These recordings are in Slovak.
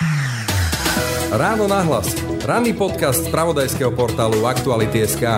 Ráno nahlas. Ranný podcast z spravodajského portálu Aktuality.sk.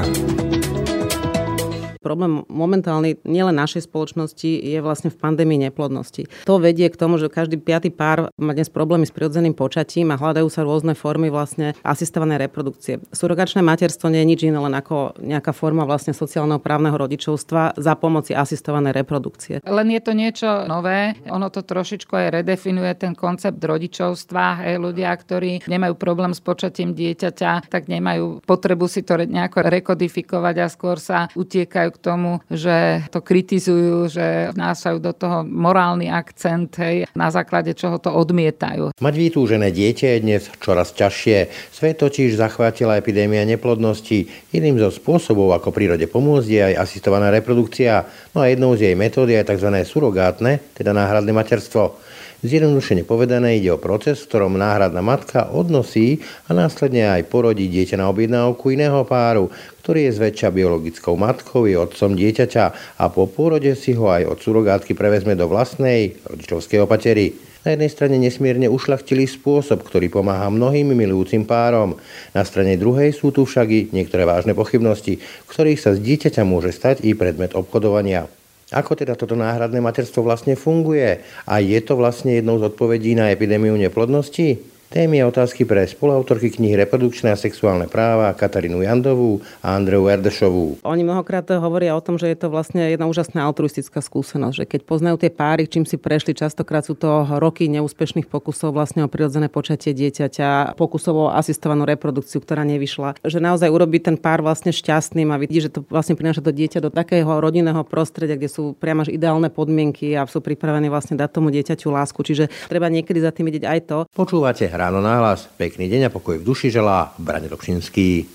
Problém momentálny nielen našej spoločnosti je vlastne v pandémii neplodnosti. To vedie k tomu, že každý piaty pár má dnes problémy s prirodzeným počatím a hľadajú sa rôzne formy vlastne asistovanej reprodukcie. Surogačné materstvo nie je nič iné len ako nejaká forma vlastne sociálneho právneho rodičovstva za pomoci asistovanej reprodukcie. Len je to niečo nové, ono to trošičku aj redefinuje ten koncept rodičovstva. Ľudia, ktorí nemajú problém s počatím dieťaťa, tak nemajú potrebu si to nejako rekodifikovať a skôr sa utiekajú k tomu, že to kritizujú, že vnášajú do toho morálny akcent, na základe čoho to odmietajú. Mať vytúžené dieťa je dnes čoraz ťažšie. Svet totiž zachvátila epidémia neplodnosti. Jedným zo spôsobov, ako prírode pomôcť, je aj asistovaná reprodukcia. No a jednou z jej metód je aj tzv. Surogátne, teda náhradné materstvo. Zjednodušene povedané ide o proces, v ktorom náhradná matka odnosí a následne aj porodí dieťa na objednávku iného páru, ktorý je zväčša biologickou matkou i otcom dieťaťa a po pôrode si ho aj od surogátky prevezme do vlastnej rodičovskej opatery. Na jednej strane nesmierne ušľachtilý spôsob, ktorý pomáha mnohým milujúcim párom. Na strane druhej sú tu však i niektoré vážne pochybnosti, v ktorých sa z dieťaťa môže stať i predmet obchodovania. Ako teda toto náhradné materstvo vlastne funguje? A je to vlastne jednou z odpovedí na epidémiu neplodnosti? Témy a otázky pre spoluautorky knihy Reprodukčné a sexuálne práva Katarínu Jandovú a Andreu Erdešovú. Oni mnohokrát hovoria o tom, že je to vlastne jedna úžasná altruistická skúsenosť, že keď poznajú tie páry, čím si prešli, častokrát sú to roky neúspešných pokusov vlastne o prirodzené počatie dieťaťa, pokusov o asistovanú reprodukciu, ktorá nevyšla, že naozaj urobí ten pár vlastne šťastným a vidí, že to vlastne prináša to dieťa do takého rodinného prostredia, kde sú priam až ideálne podmienky a sú pripravení vlastne dať tomu dieťaťu lásku. Čiže treba niekedy za tým vidieť aj to. Počúvate Ráno nahlas. Pekný deň a pokoj v duši želá Braňo Dobšinský.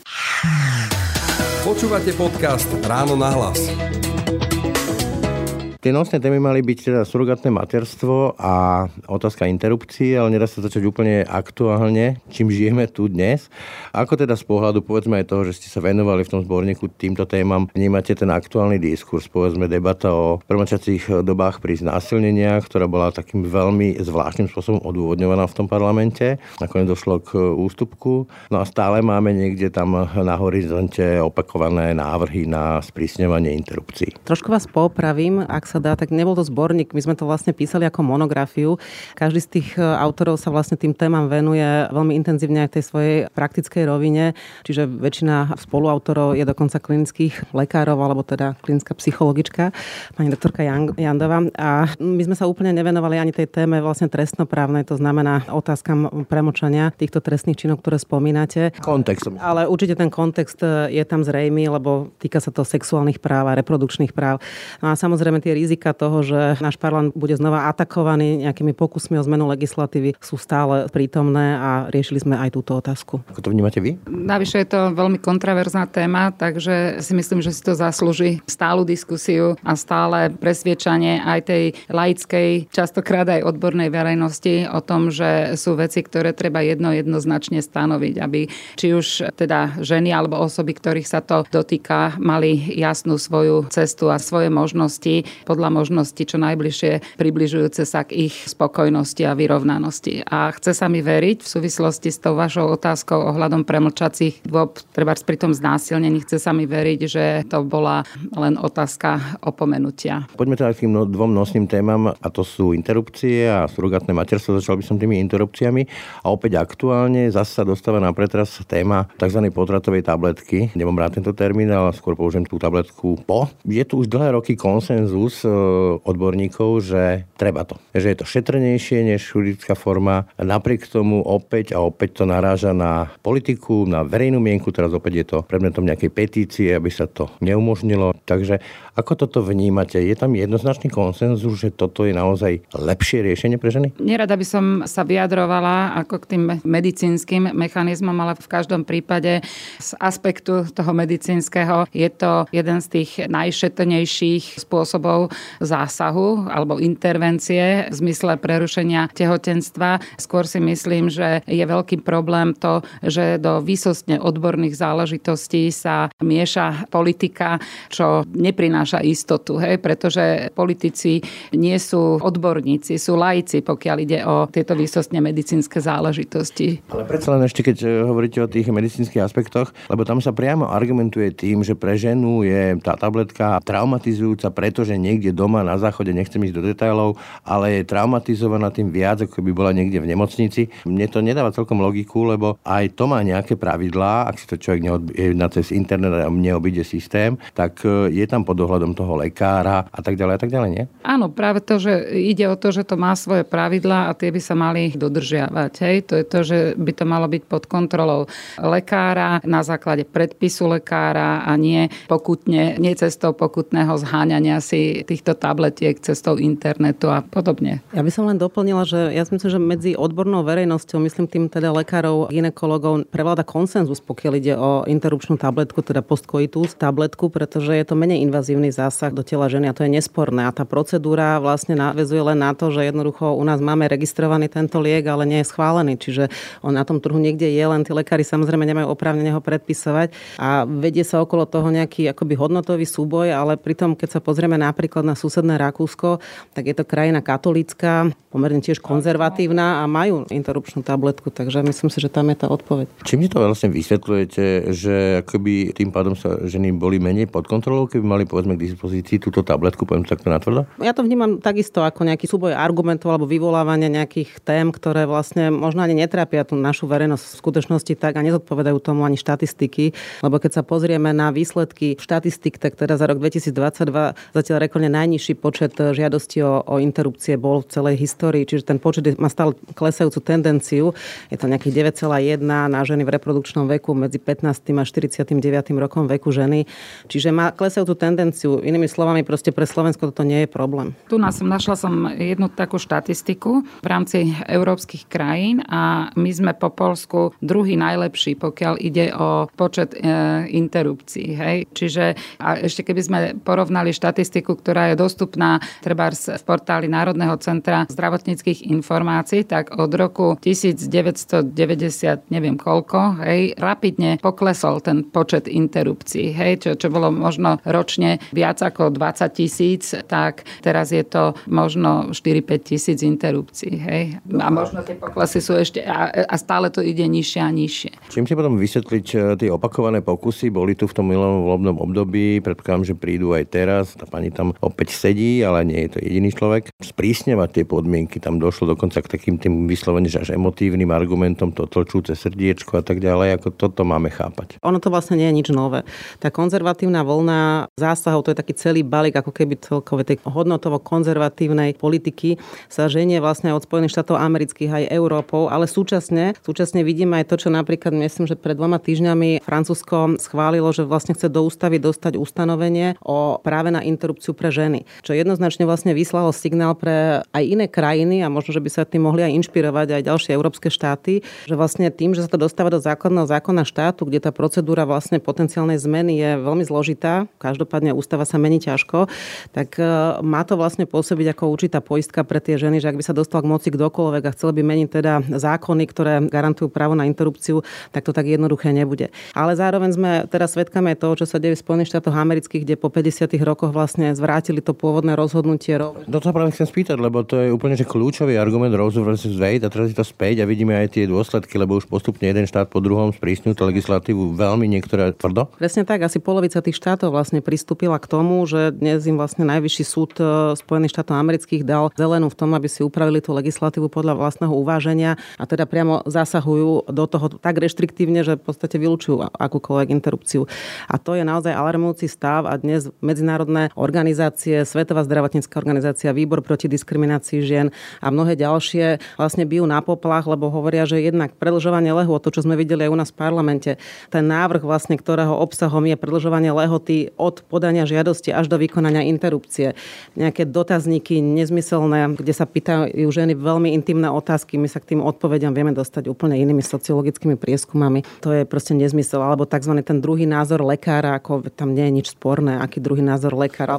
Počúvate podcast Ráno nahlas. Tie nosné témy mali byť teda surogátne materstvo a otázka interrupcií, ale nedá sa začať úplne aktuálne, čím žijeme tu dnes. Ako teda z pohľadu, povedzme aj toho, že ste sa venovali v tom zborníku týmto témam, vnímate ten aktuálny diskurs, povedzme debata o premlčacích dobách pri znásilneniach, ktorá bola takým veľmi zvláštnym spôsobom odôvodňovaná v tom parlamente. Nakoniec došlo k ústupku. No a stále máme niekde tam na horizonte opakované návrhy na sprísňovanie interrupcií. Trošku vás popravím, ak sa dá, tak nebol to zborník, my sme to vlastne písali ako monografiu. Každý z tých autorov sa vlastne tým témam venuje veľmi intenzívne aj v tej svojej praktickej rovine, čiže väčšina spoluautorov je dokonca klinických lekárov, alebo teda klinická psychologička, pani doktorka Jandová. A my sme sa úplne nevenovali ani tej téme vlastne trestnoprávnej, to znamená otázkam premlčania týchto trestných činov, ktoré spomínate. Kontextom. Ale určite ten kontext je tam zrejmý, lebo týka sa to sexuálnych práv a reprodukčných práv. No a samozrejme tie rizika toho, že náš parlament bude znova atakovaný nejakými pokusmi o zmenu legislatívy, sú stále prítomné a riešili sme aj túto otázku. Ako to vnímate vy? Navyše je to veľmi kontroverzná téma, takže si myslím, že si to zaslúži stálu diskusiu a stále presviečanie aj tej laickej, častokrát aj odbornej verejnosti o tom, že sú veci, ktoré treba jednoznačne stanoviť, aby či už teda ženy alebo osoby, ktorých sa to dotýka, mali jasnú svoju cestu a svoje možnosti, podľa možností čo najbližšie približujúce sa k ich spokojnosti a vyrovnanosti. A chce sa mi veriť v súvislosti s tou vašou otázkou ohľadom premlčacích dôb, treba pri tom znásilnení, chce sa mi veriť, že to bola len otázka opomenutia. Poďme teda k tým dvom nosným témam, a to sú interrupcie a surogátne materstvo. Začal by som tými interrupciami a opäť aktuálne zase sa dostáva na pretras téma tzv. Potratovej tabletky. Nemám rád tento termín, ale skôr použijem tú tabletku po. Je tu už dlhé roky konsenzus odborníkov, že treba to. Že je to šetrnejšie než chirurgická forma. Napriek tomu opäť to naráža na politiku, na verejnú mienku. Teraz opäť je to predmetom nejakej petície, aby sa to neumožnilo. Takže ako toto vnímate? Je tam jednoznačný konsenzus, že toto je naozaj lepšie riešenie pre ženy? Nerada by som sa vyjadrovala ako k tým medicínskym mechanizmom, ale v každom prípade z aspektu toho medicínskeho je to jeden z tých najšetrnejších spôsobov, zásahu alebo intervencie v zmysle prerušenia tehotenstva. Skôr si myslím, že je veľký problém to, že do výsostne odborných záležitostí sa mieša politika, čo neprináša istotu, pretože politici nie sú odborníci, sú laici, pokiaľ ide o tieto výsostne medicínske záležitosti. Ale predsa len ešte, keď hovoríte o tých medicínskych aspektoch, lebo tam sa priamo argumentuje tým, že pre ženu je tá tabletka traumatizujúca, pretože niekde doma na záchode, nechcem ísť do detailov, ale je traumatizovaná tým viac, ako by bola niekde v nemocnici. Mne to nedáva celkom logiku, lebo aj to má nejaké pravidlá, ak si to človek neodbieha cez internet a neobíde systém, tak je tam pod dohľadom toho lekára a tak ďalej, nie? Áno, práve to, že ide o to, že to má svoje pravidlá a tie by sa mali dodržiavať. To je to, že by to malo byť pod kontrolou lekára na základe predpisu lekára a nie cestou pokutného zháňania si týchto tabletiek cestou internetu a podobne. Ja by som len doplnila, že ja si myslím, že medzi odbornou verejnosťou, myslím tým teda lekárov, gynekologov, prevláda konsenzus, pokiaľ ide o interrupčnú tabletku, teda postcoitus tabletku, pretože je to menej invazívny zásah do tela ženy a to je nesporné. A tá procedúra vlastne naväzuje len na to, že jednoducho u nás máme registrovaný tento liek, ale nie je schválený. Čiže on na tom trhu niekde je, len tí lekári samozrejme nemajú oprávnenie ho predpisovať a vedie sa okolo toho nejaký akoby hodnotový súboj, ale pritom, keď sa pozrieme napríklad na susedné Rakúsko, tak je to krajina katolícka, pomerne tiež konzervatívna a majú interrupčnú tabletku, takže myslím si, že tam je tá odpoveď. Čím si to vlastne vysvetľujete, že akoby tým pádom sa ženy boli menej pod kontrolou, keby mali povedzme k dispozícii túto tabletku, poviem takto natvrdo? Ja to vnímam takisto ako nejaký súboj argumentov alebo vyvolávanie nejakých tém, ktoré vlastne možno ani netrápia tú našu verejnosť v skutočnosti tak a nezodpovedajú tomu ani štatistiky, lebo keď sa pozrieme na výsledky štatistik, tak teda za rok 2022 zatiaľ rekordne najnižší počet žiadostí o interrupcie bol v celej histórii, čiže ten počet má stále klesajúcu tendenciu. Je to nejakých 9,1 na ženy v reprodukčnom veku medzi 15. a 49. rokom veku ženy. Čiže má klesajúcu tendenciu. Inými slovami, proste pre Slovensko toto nie je problém. Našla som jednu takú štatistiku v rámci európskych krajín a my sme po Poľsku druhý najlepší, pokiaľ ide o počet interrupcií. Čiže a ešte keby sme porovnali štatistiku, ktorá je dostupná trebárs v portáli Národného centra zdravotníckych informácií, tak od roku 1990 neviem koľko, rapidne poklesol ten počet interrupcií. Čo bolo možno ročne viac ako 20 000, tak teraz je to možno 4-5 tisíc interrupcií. A možno tie poklesy sú ešte a stále to ide nižšie a nižšie. Čím si potom vysvetliť tie opakované pokusy? Boli tu v tom minulom volebnom období, predpokladám, že prídu aj teraz. Tá pani tam opäť sedí, ale nie je to jediný človek. Sprísňovať tie podmienky, tam došlo dokonca k takým tým vyslovene až emotívnym argumentom, to tlčúce srdiečko a tak ďalej, ako toto máme chápať. Ono to vlastne nie je nič nové. Tá konzervatívna vlna zásahov, to je taký celý balík, ako keby celkové tej hodnotovo-konzervatívnej politiky sa ženie vlastne od Spojených štátov amerických aj Európou, ale súčasne vidíme aj to, čo napríklad myslím, že pred 2 týždňami Francúzsko schválilo, že vlastne chce do ústavy dostať ustanovenie o práve na interrupciu pre ženy. Čo jednoznačne vlastne vyslalo signál pre aj iné krajiny a možno, že by sa tým mohli aj inšpirovať aj ďalšie európske štáty, že vlastne tým, že sa to dostáva do zákona štátu, kde tá procedúra vlastne potenciálnej zmeny je veľmi zložitá, každopádne ústava sa mení ťažko, tak má to vlastne pôsobiť ako určitá poistka pre tie ženy, že ak by sa dostal k moci kdokoľvek a chcel by meniť teda zákony, ktoré garantujú právo na interrupciu, tak to tak jednoduché nebude. Ale zároveň sme teraz svedkami toho, čo sa deje v Spojených štátoch amerických, kde po 50 rokoch vlastne zvrátili to pôvodné rozhodnutie Roe. No to sa práve chcem spýtať, lebo to je úplne že kľúčový argument Roe versus Wade a teraz je to späť a vidíme aj tie dôsledky, lebo už postupne jeden štát po druhom sprísňujú tú legislatívu veľmi niektoré tvrdo. Presne tak, asi polovica tých štátov vlastne pristúpila k tomu, že dnes im vlastne najvyšší súd Spojených štátov amerických dal zelenú v tom, aby si upravili tú legislatívu podľa vlastného uváženia a teda priamo zasahujú do toho tak reštriktívne, že v podstate vylučujú akúkoľvek interrupciu. A to je naozaj alarmujúci stav a dnes medzinárodné organizácie, Svetová zdravotnícka organizácia, Výbor proti diskriminácii žien a mnohé ďalšie vlastne bijú na poplach, lebo hovoria, že jednak predĺžovanie lehôt, to čo sme videli aj u nás v parlamente, ten návrh vlastne, ktorého obsahom je predĺžovanie lehoty od podania žiadosti až do vykonania interrupcie. Nejaké dotazníky nezmyselné, kde sa pýtajú ženy veľmi intimné otázky, my sa k tým odpovediam vieme dostať úplne inými sociologickými prieskumami. To je proste nezmysel, alebo tzv. Ten druhý názor lekára, ako tam nie je nič sporné, aký druhý názor lekára. V každom prípade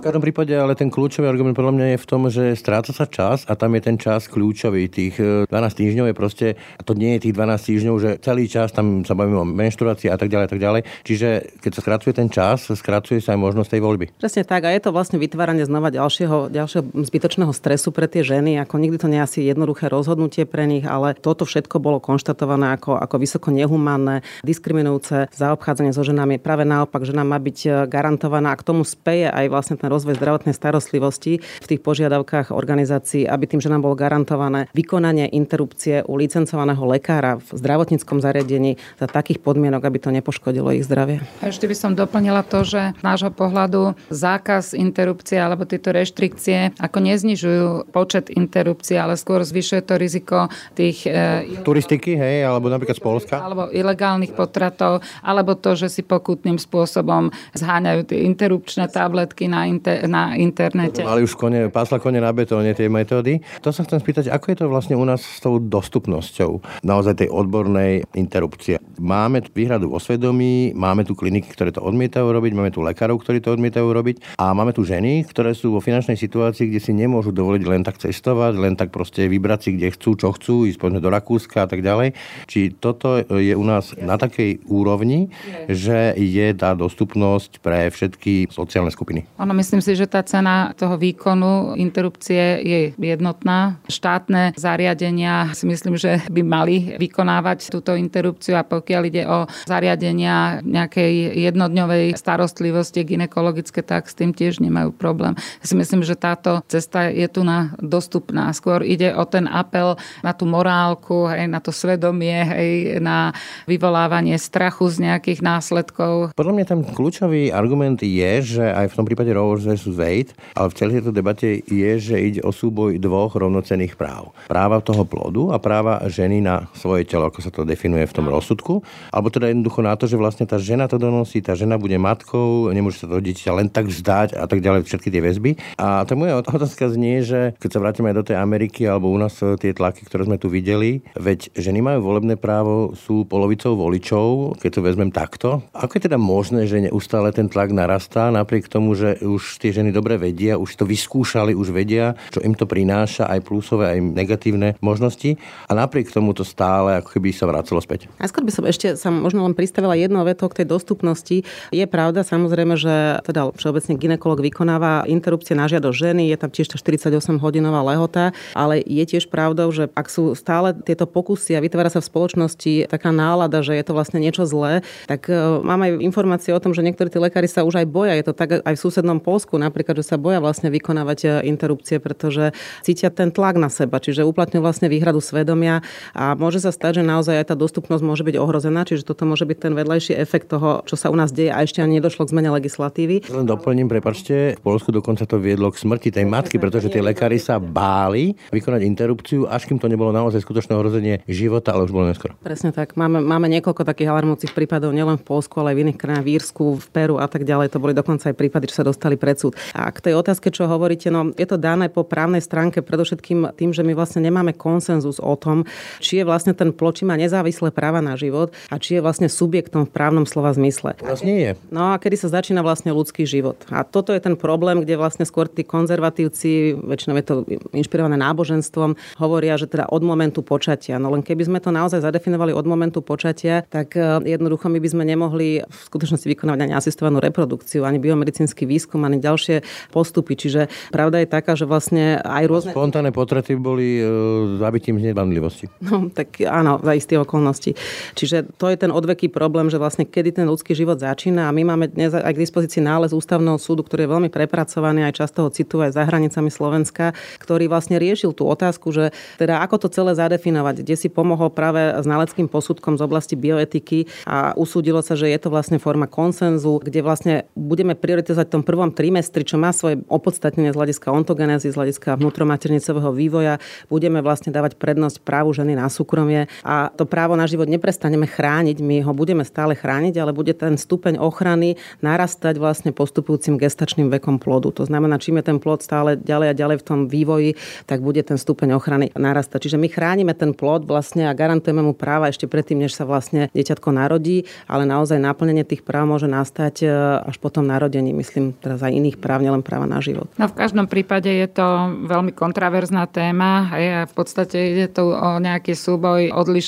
prípade, ale ten kľúčový argument podľa mňa je v tom, že stráca sa čas a tam je ten čas kľúčový. Tých 12 týždňov je proste, a to nie je tých 12 týždňov, že celý čas tam sa bavíme o menštruácii a tak ďalej. Čiže keď sa skracuje ten čas, skracuje sa aj možnosť tej voľby. Presne tak, a je to vlastne vytváranie znova ďalšieho zbytočného stresu pre tie ženy. Ako nikdy to nie je asi jednoduché rozhodnutie pre nich, ale toto všetko bolo konštatované ako vysoko nehumánne, diskriminujúce zaobchádzanie so ženami. Práve naopak, žena má byť garantovaná a k tomu speje aj vlastne ten rozvoj zdravotnej starostlivosti v tých požiadavkách organizácií, aby tým ženám bolo garantované vykonanie interrupcie u licencovaného lekára v zdravotníckom zariadení za takých podmienok, aby to nepoškodilo ich zdravie. A ešte by som doplnila to, že z nášho pohľadu zákaz interrupcie alebo tieto reštrikcie ako neznižujú počet interrupcií, ale skôr zvyšuje to riziko tých turistiky, hej, alebo napríklad z Poľska. Alebo ilegálnych potratov, alebo to, že si pokutným spôsobom zháňajú tie interrupčné tabletky na internete. Mali už pásla kone na betóne tie metódy. To sa chcem spýtať, ako je to vlastne u nás s tou dostupnosťou naozaj tej odbornej interrupcie. Máme výhradu vo svedomí, máme tu kliniky, ktoré to odmietajú robiť, máme tu lekárov, ktorí to odmietajú robiť a máme tu ženy, ktoré sú vo finančnej situácii, kde si nemôžu dovoliť len tak cestovať, len tak proste vybrať si, kde chcú, čo chcú, ísť poďme do Rakúska a tak ďalej. Či toto je u nás na takej úrovni, že je tá dostupnosť pre všetky sociálne skupiny? Ono, myslím si, že tá cena toho výkonu interrupcie je jednotná. Štátne zariadenia si myslím, že by mali vykonávať túto interrupciu a pokiaľ ide o zariadenia nejakej jednodňovej starostlivosti gynekologické, tak s tým tiež nemajú problém. Ja si myslím, že táto cesta je tu dostupná. Skôr ide o ten apel na tú morálku, hej, na to svedomie, hej, na vyvolávanie strachu z nejakých následkov. Podľa mňa tam kľúčový argument je, že aj v tom prípade Roe versus Wade, ale v celej tejto debate je, že ide o súboj dvoch rovnocenných práv. Práva toho plodu a práva ženy na svoje telo, ako sa to definuje v tom rozsudku. Alebo teda jednoducho na to, že vlastne tá žena to donosí, tá žena bude matkou, nemôže sa to dieťa len tak vzdať a tak ďalej, všetky tie väzby. A tá moja otázka znie, že keď sa vrátime aj do tej Ameriky alebo u nás tie tlaky, ktoré sme tu videli, veď ženy majú volebné právo, sú polovicou voličov, keď to vezmem takto. Ako je teda možné, že neustále ten tlak narastá, napriek tomu, že už tie ženy dobre vedia, už to vyskúšali, už vedia, čo im to prináša, aj plusové, aj negatívne možnosti, a napriek tomu to stále ako keby sa vracalo späť. A skôr by som ešte sa možno len pristavila jednou vetou k tej dostupnosti. Je pravda samozrejme, že teda všeobecne gynekolog vykonáva interrupcie na žiadosť ženy, je tam tiež tá 48-hodinová lehota, ale je tiež pravdou, že ak sú stále tieto pokusy a vytvára sa v spoločnosti taká nálada, že je to vlastne niečo zlé, tak mám aj informácie o tom, že niektorí tí lekári sa už aj boja. Je to tak aj v susednom Poľsku napríklad, že sa boja vlastne vykonávať interrupcie, pretože cítia ten tlak na seba, čiže uplatňujú vlastne výhradu svedomia a môže sa stať, že naozaj aj tá dostupnosť môže byť ohrozená, čiže toto môže byť ten vedľajší efekt toho, čo sa u nás deje a ešte ani nedošlo k zmene legislatívy. Len doplním, prepáčte, v Poľsku dokonca to viedlo k smrti tej matky, pretože tie lekári sa báli vykonať interrupciu, až kým to nebolo naozaj skutočné ohrozenie života, ale už bolo neskoro. Presne tak. Máme niekoľko takých alarmujúcich prípadov nielen v Poľsku, ale aj v iných krajinách, v Írsku, v Peru a tak ďalej. To boli dokonca aj prípady, že sa dostali pred súd. A k tej otázke, čo hovoríte, no je to dané po právnej stránke predovšetkým tým, že my vlastne nemáme konsenzus o tom, či je vlastne ten plod, či má nezávislé práva na život a či je vlastne subjektom v právnom slova zmysle. Vlastne je. No a kedy sa začína vlastne ľudský život. A toto je ten problém, kde vlastne skôr tí konzervatívci, väčšinou je to inšpirované náboženstvom, hovoria, že teda od momentu počatia. No len keby sme to naozaj zadefinovali od momentu počatia, tak jednoducho my by sme nemohli v skutočnosti vykonávať ani asistovanú reprodukciu, ani biomedicínsky výskum, ani ďalšie postupy. Čiže pravda je taká, že vlastne aj rôzne... Spontánne potraty boli zabitím z nedbanlivosti. No, tak áno, za isté okolnosti. Čiže to je ten odveký problém, že vlastne kedy ten ľudský život začína a my máme dnes aj k dispozícii nález Ústavného súdu, ktorý je veľmi prepracovaný, aj často ho cituje aj za hranicami Slovenska, ktorý vlastne riešil tú otázku, že teda ako to celé zadefinovať, kde si pomohol práve znaleckým posudkom z oblasti bioetiky a usúdilo sa, že je to vlastne forma konsenzu, kde vlastne budeme prioritizovať v tom prvom trimestri, čo má svoje opodstatnenie z hľadiska ontogenézy, z hľadiska vnútromaternicového vývoja, budeme vlastne dávať prednosť právu ženy na súkromie a to právo na život neprestaneme chrániť, my ho budeme stále chrániť, ale bude ten stupeň ochrany narastať vlastne postupujúcim gestačným vekom plodu. To znamená, čím je ten plod stále ďalej a ďalej v tom vývoji, tak bude ten stupeň ochrany narastať. Čiže my chránime ten plod vlastne a garantujeme mu práva ešte predtým, než sa vlastne dieťatko narodí, ale naozaj naplnenie tých práv môže nastať až po tom narodení, myslím teraz aj iných práv, nielen práva na život. No v každom prípade je to veľmi kontraverzná téma a v podstate ide tu o nejaký súboj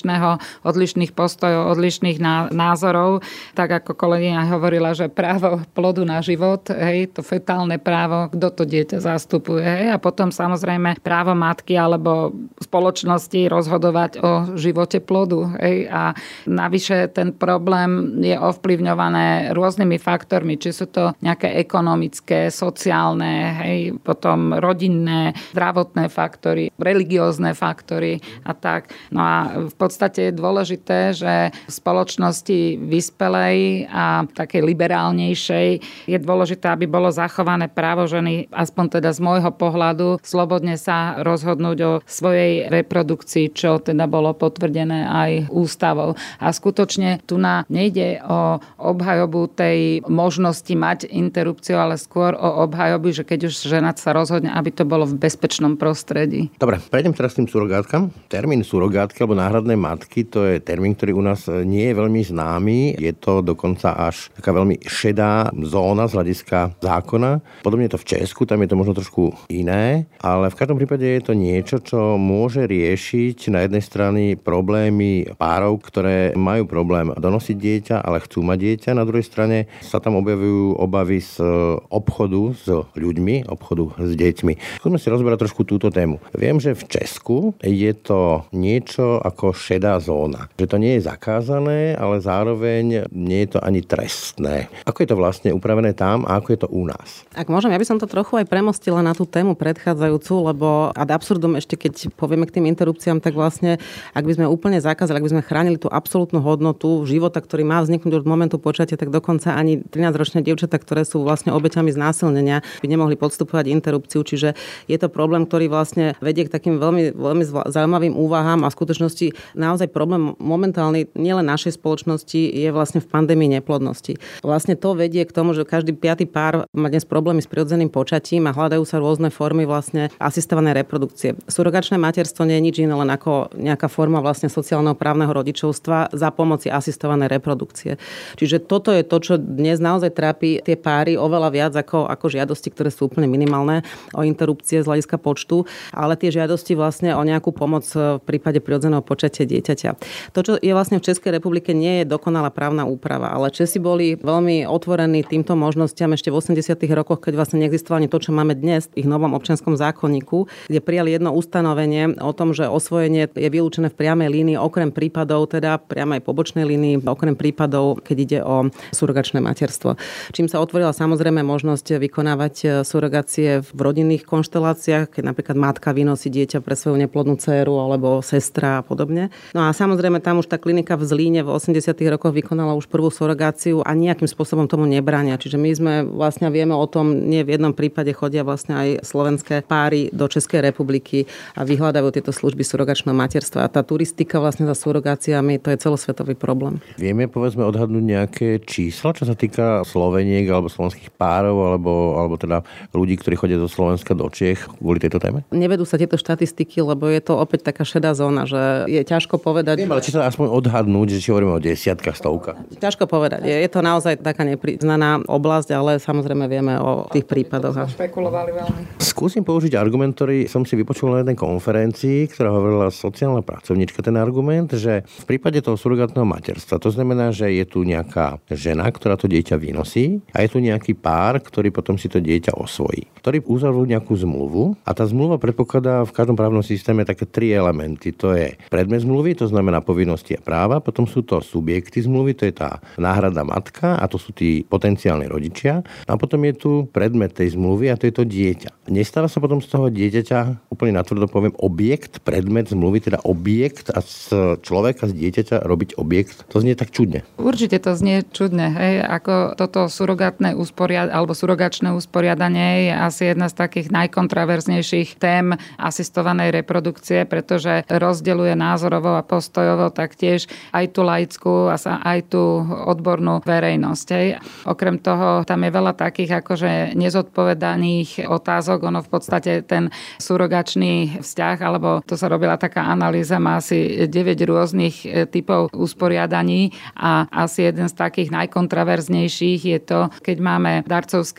odlišných postojov, odlišných názorov. Tak ako kolegyňa hovorila, že právo plodu na život, to fetálne právo, kto to dieťa zastupuje. A potom samozrejme právo matky alebo spoločnosti rozhodovať o živote plodu. A navyše ten problém je ovplyvňované rôznymi faktormi, či sú to nejaké ekonomické, sociálne, potom rodinné, zdravotné faktory, religiózne faktory a tak. No a v podstate je dôležité, že v spoločnosti vyspelej a takej liberálnejšej je dôležité, aby bolo zachované právo ženy, aspoň teda z môjho pohľadu, slobodne sa rozhodnúť o svojej reprodukcii, čo teda bolo potvrdené aj ústavou. A skutočne tu nejde o obhajobu tej možnosti mať interrupciu, ale skôr o obhajobu, že keď už žena sa rozhodne, aby to bolo v bezpečnom prostredí. Dobre, prejdem teraz k tým surogátkam. Termín surogátky alebo náhradné matky, to je termín, ktorý u nás nie je veľmi známy. Je to dokonca až taká veľmi šedá zóna z hľadiska zákona. Podobne je to v Česku, tam je to možno trošku iné, ale v každom prípade je to niečo, čo môže riešiť na jednej strane problémy párov, ktoré majú problém donosiť dieťa, ale chcú mať dieťa. Na druhej strane sa tam objavujú obavy z obchodu s ľuďmi, obchodu s deťmi. Skúsme si rozberať trošku túto tému. Viem, že v Česku je to niečo ako šedá zóna. Že to nie je zakázané, ale zároveň nie je to ani trestné. Ako je to vlastne upravené tam a ako je to u nás? Ak môžem, ja by som to trochu aj premostila na tú tému predchádzajúcu, lebo ad absurdum ešte keď povieme k tým interrupciám, tak vlastne ak by sme úplne zakázali, ak by sme chránili tú absolútnu hodnotu života, ktorý má vzniknúť od momentu počatia, tak dokonca ani 13-ročné dievčatá, ktoré sú vlastne obeťami znásilnenia, by nemohli podstupovať interrupciu, čiže je to problém, ktorý vlastne vedie k takým veľmi, veľmi zaujímavým úvahám a v skutočnosti naozaj problém momentálny nielen našej spoločnosti je vlastne v pandémii neplodnosti. Vlastne to vedie k tomu, že každý 5. pár má dnes problémy s prirodzeným počatím a hľadajú sa rôzne formy vlastne asistovanej reprodukcie. Surogačné materstvo nie je nič iné len ako nejaká forma vlastne sociálneho právneho rodičovstva za pomoci asistovanej reprodukcie. Čiže toto je to, čo dnes naozaj trápi tie páry oveľa viac ako žiadosti, ktoré sú úplne minimálne o interrupcie z hľadiska počtu, ale tie žiadosti vlastne o nejakú pomoc v prípade prirodzeného počatia dieťaťa. To, čo je vlastne v Českej republike, nie je dokonalá právna úprava, ale Česi boli veľmi otvorení týmto možnostiam ešte v 80. rokoch, keď vlastne neexistovalo ani to, čo máme dnes v ich novom občianskom zákonníku, kde prijali jedno ustanovenie o tom, že osvojenie je vylúčené v priamej línii okrem prípadov, teda priamej pobočnej línii, okrem prípadov, keď ide o surogačné materstvo. Čím sa otvorila samozrejme možnosť vykonávať surogácie v rodinných konšteláciách, keď napríklad matka vynosí dieťa pre svoju neplodnú dcéru alebo sestra a podobne. No a samozrejme tam už tá klinika v Zlíne v 80. rokoch vykonala už prvú surogáciu a nejakým spôsobom tomu nebránia. Čiže my sme vlastne vieme o tom, nie v jednom prípade chodia vlastne aj slovenské páry do Českej republiky a vyhľadajú tieto služby surogačného materstva. A tá turistika vlastne za surogáciami, to je celosvetový problém. Vieme povedzme odhadnúť nejaké čísla, čo sa týka Sloveniek alebo slovenských párov alebo teda ľudí, ktorí chodia zo Slovenska do Čiech kvôli tejto téme? Nevedú sa tieto štatistiky, lebo je to opäť taká šedá zóna, že je ťažko povedať. Viem, ale či sa aspoň odhadnúť, že či hovoríme o desiatkách, stovkách. Ťažko povedať. Je to naozaj taká nepriznaná oblasť, ale samozrejme vieme o tých prípadoch. Špekulovali veľmi. Skúsim použiť argument, ktorý som si vypočul na jednej konferencii, ktorá hovorila sociálna pracovníčka, ten argument, že v prípade toho surogátneho materstva, to znamená, že je tu nejaká žena, ktorá to dieťa vynosí a je tu nejaký pár, ktorý potom si to dieťa osvojí, ktorý uzavrú nejakú zmluvu a tá zmluva predpokladá v každom právnom systéme také 3 elementy. To je predmet zmluvy, to znamená povinnosti a práva, potom sú to subjekty zmluvy, to je tá náhradná matka a to sú tí potenciálni rodičia a potom je tu predmet tej zmluvy a to je to dieťa. Nestáva sa potom z toho dieťaťa, úplne natvrdo poviem, objekt, predmet zmluvy, teda objekt a z človeka, z dieťaťa robiť objekt. To znie tak čudne. Určite to znie čudne, hej, ako toto surogátne alebo surogačné usporiadanie je asi jedna z takých najkontraverznejších tém asistovanej reprodukcie, pretože rozdeľuje názorovo a postojovo taktiež aj tú laickú a aj tú odbornú verejnosť. Hej. Okrem toho, tam je veľa takých akože nezodpovedaných otázok. Ono v podstate ten surogačný vzťah, alebo to sa robila taká analýza, má asi 9 rôznych typov usporiadaní a asi jeden z takých najkontraverznejších je to, keď máme darcovské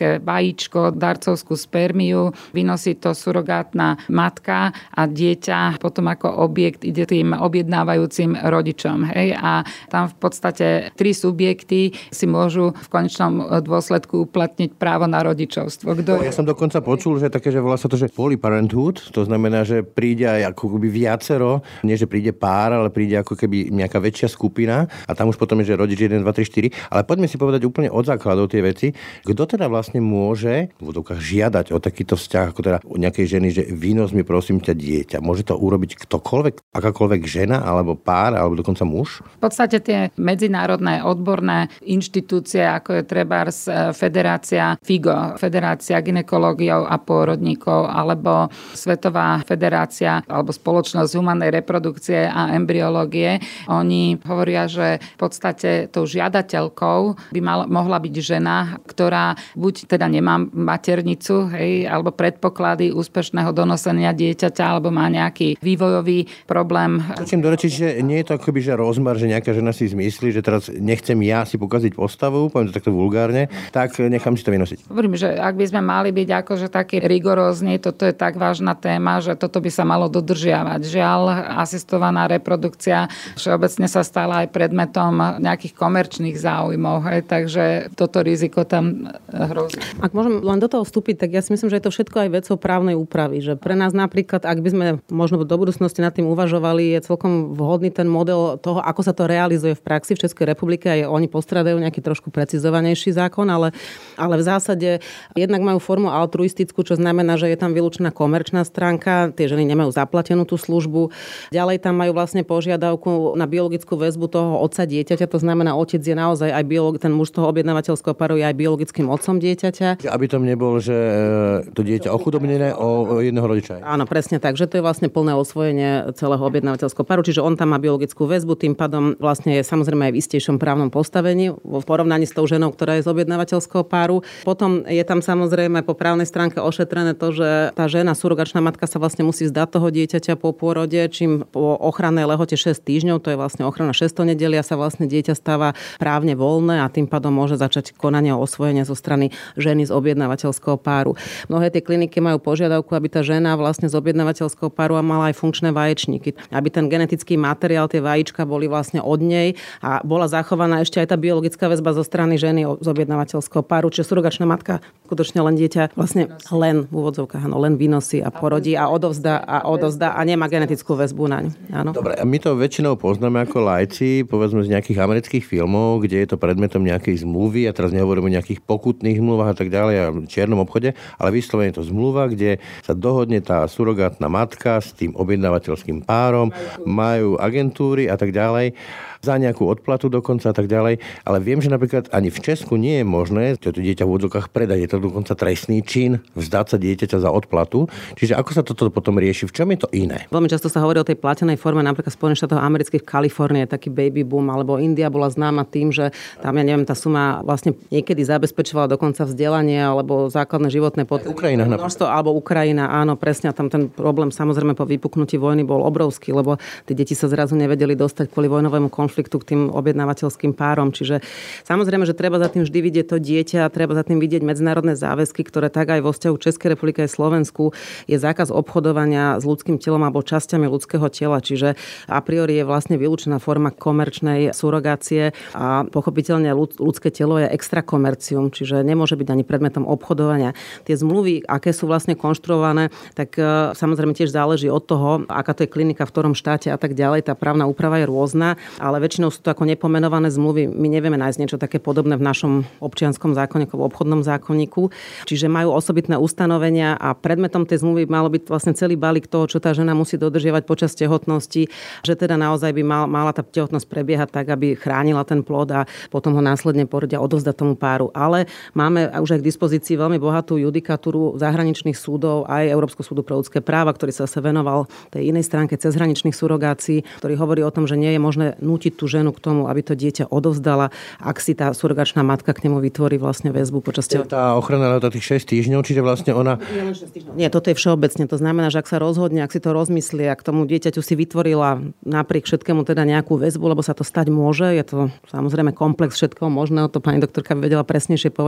nejaké vajíčko, darcovskú spermiu, vynosí to surogátna matka a dieťa potom ako objekt ide tým objednávajúcim rodičom. Hej? A tam v podstate 3 subjekty si môžu v konečnom dôsledku uplatniť právo na rodičovstvo. Ja som dokonca počul, že také, že volá sa to, že polyparenthood, to znamená, že príde aj ako keby viacero, nie že príde pár, ale príde ako keby nejaká väčšia skupina a tam už potom je, že rodič 1, 2, 3, 4. Ale poďme si povedať úplne od základov tie veci. Kto teda vlastne môže v úvodovkách žiadať o takýto vzťah, ako teda u nejakej ženy, že vynos mi prosím ťa dieťa. Môže to urobiť ktokoľvek, akákoľvek žena, alebo pár, alebo dokonca muž? V podstate tie medzinárodné odborné inštitúcie, ako je trebárs Federácia FIGO, Federácia gynekológiov a pôrodníkov, alebo Svetová federácia, alebo Spoločnosť humannej reprodukcie a embryológie, oni hovoria, že v podstate tou žiadateľkou by mohla byť žena, ktorá buď teda nemá maternicu, hej, alebo predpoklady úspešného donosenia dieťaťa, alebo má nejaký vývojový problém. Chcem dorečiť, že nie je to akoby, že rozmar, že nejaká žena si zmyslí, že teraz nechcem ja si pokaziť postavu, poviem to takto vulgárne, tak nechám si to vynosiť. Hovorím, že ak by sme mali byť akože taký rigorózni, toto je tak vážna téma, že toto by sa malo dodržiavať. Žiaľ, asistovaná reprodukcia všeobecne sa stala aj predmetom nejakých komerčných záujmov, hej, takže toto riziko tam hrozí. Ak môžem len do toho vstúpiť, tak ja si myslím, že je to všetko aj vecou právnej úpravy. Že pre nás napríklad, ak by sme možno do budúcnosti nad tým uvažovali, je celkom vhodný ten model toho, ako sa to realizuje v praxi v Českej republike. Aj oni postradajú nejaký trošku precizovanejší zákon, ale v zásade jednak majú formu altruistickú, čo znamená, že je tam vylúčená komerčná stránka, tie ženy nemajú zaplatenú tú službu. Ďalej tam majú vlastne požiadavku na biologickú väzbu toho otca dieťaťa, to znamená, otec je naozaj aj ten muž toho objednávateľského páru je aj biologickým otcom dieťaťa. Aby tam nebol, že to dieťa ochudobnené o jedného rodiča. Áno, presne tak, že to je vlastne plné osvojenie celého objednávateľského páru, čiže on tam má biologickú väzbu, tým pádom vlastne je samozrejme aj v istejšom právnom postavení v porovnaní s tou ženou, ktorá je z objednávateľského páru. Potom je tam samozrejme po právnej stránke ošetrené to, že tá žena, surogačná matka sa vlastne musí vzdať toho dieťaťa po pôrode, čím po ochrannej lehote 6 týždňov, to je vlastne ochrana 6. nedelia, sa vlastne dieťa stáva právne voľné a tým pádom môže začať konanie o osvojenie zo strany ženy z objednávateľského páru. Mnohé tie kliniky majú požiadavku, aby tá žena vlastne z objednávateľského páru mala aj funkčné vaječníky, aby ten genetický materiál, tie vajíčka boli vlastne od nej a bola zachovaná ešte aj tá biologická väzba zo strany ženy z objednávateľského páru, čiže surogačná matka skutočne len dieťa vlastne len v úvodzovkách, len vynosí a porodí a odovzdá a nemá genetickú väzbu naň. Áno. Dobre, a my to väčšinou poznáme ako laici, povedzme z nejakých amerických filmov, kde je to predmetom nejakej zmluvy, a teraz nehovorím o nejakých pokutných zmluvách a tak ďalej, a čiernom obchode, ale vyslovene je to zmluva, kde sa dohodne tá surogátna matka s tým objednávateľským párom, majú agentúry a tak ďalej, za nejakú odplatu dokonca a tak ďalej. Ale viem, že napríklad ani v Česku nie je možné to dieťa v úvodzovkách predať. Je to dokonca trestný čin vzdať sa dieťaťa za odplatu. Čiže ako sa toto potom rieši? V čom je to iné? Veľmi často sa hovorí o tej platenej forme, napríklad Spojených štátov amerických, Kalifornie, taký baby boom, alebo India bola známa tým, že tam, ja neviem, tá suma vlastne niekedy zabezpečovala dokonca vzdelanie alebo základné životné potreby. Ukrajina alebo Ukrajina, áno, presne. A tam ten problém samozrejme po vypuknutí vojny bol obrovský, lebo tie deti sa zrazu nevedeli dostať kvôli vojnovému konfliktu k tým objednávateľským párom. Čiže samozrejme, že treba za tým vždy vidieť to dieťa, treba za tým vidieť medzinárodné záväzky, ktoré tak aj vo vzťahu Českej republiky aj Slovensku je zákaz obchodovania s ľudským telom alebo časťami ľudského tela. Čiže a priori je vlastne vylúčená forma komerčnej surogácie a pochopiteľne ľudské telo je extra komercium, čiže nemôže byť ani predmetom obchodovania. Tie zmluvy, aké sú vlastne konštruované, tak samozrejme tiež záleží od toho, aká to je klinika, v ktorom štáte a tak ďalej. Tá právna úprava je rôzna, ale väčšinou sú to ako nepomenované zmluvy. My nevieme nájsť niečo také podobné v našom občianskom zákonníku, v obchodnom zákonníku. Čiže majú osobitné ustanovenia a predmetom tej zmluvy malo byť vlastne celý balík toho, čo tá žena musí dodržiavať počas tehotnosti, že teda naozaj by mala tá tehotnosť prebiehať tak, aby chránila ten plod a potom ho následne porodia odovzdať tomu páru. Ale máme už aj k dispozícii veľmi bohatú judikatúru zahraničných súdov, aj Európskeho súdu pre ľudské práva, ktorý sa venoval tej inej stránke cezhraničných surogácií, ktorý hovorí o tom, že nie je možné nútiť tú ženu k tomu, aby to dieťa odovzdala, ak si tá surogačná matka k nemu vytvorí vlastne väzbu počas tehotnosti. Tá ochrana lehota tých 6 týždňov, čiže vlastne ona... Nie, toto je všeobecne. To znamená, že ak sa rozhodne, ak si to rozmyslí, ak tomu dieťaťu si vytvorila napriek všetkému teda nejakú väzbu, lebo sa to stať môže, je to samozrejme komplex všetkého možného, to pani doktorka by vedela presnejšie povedať, že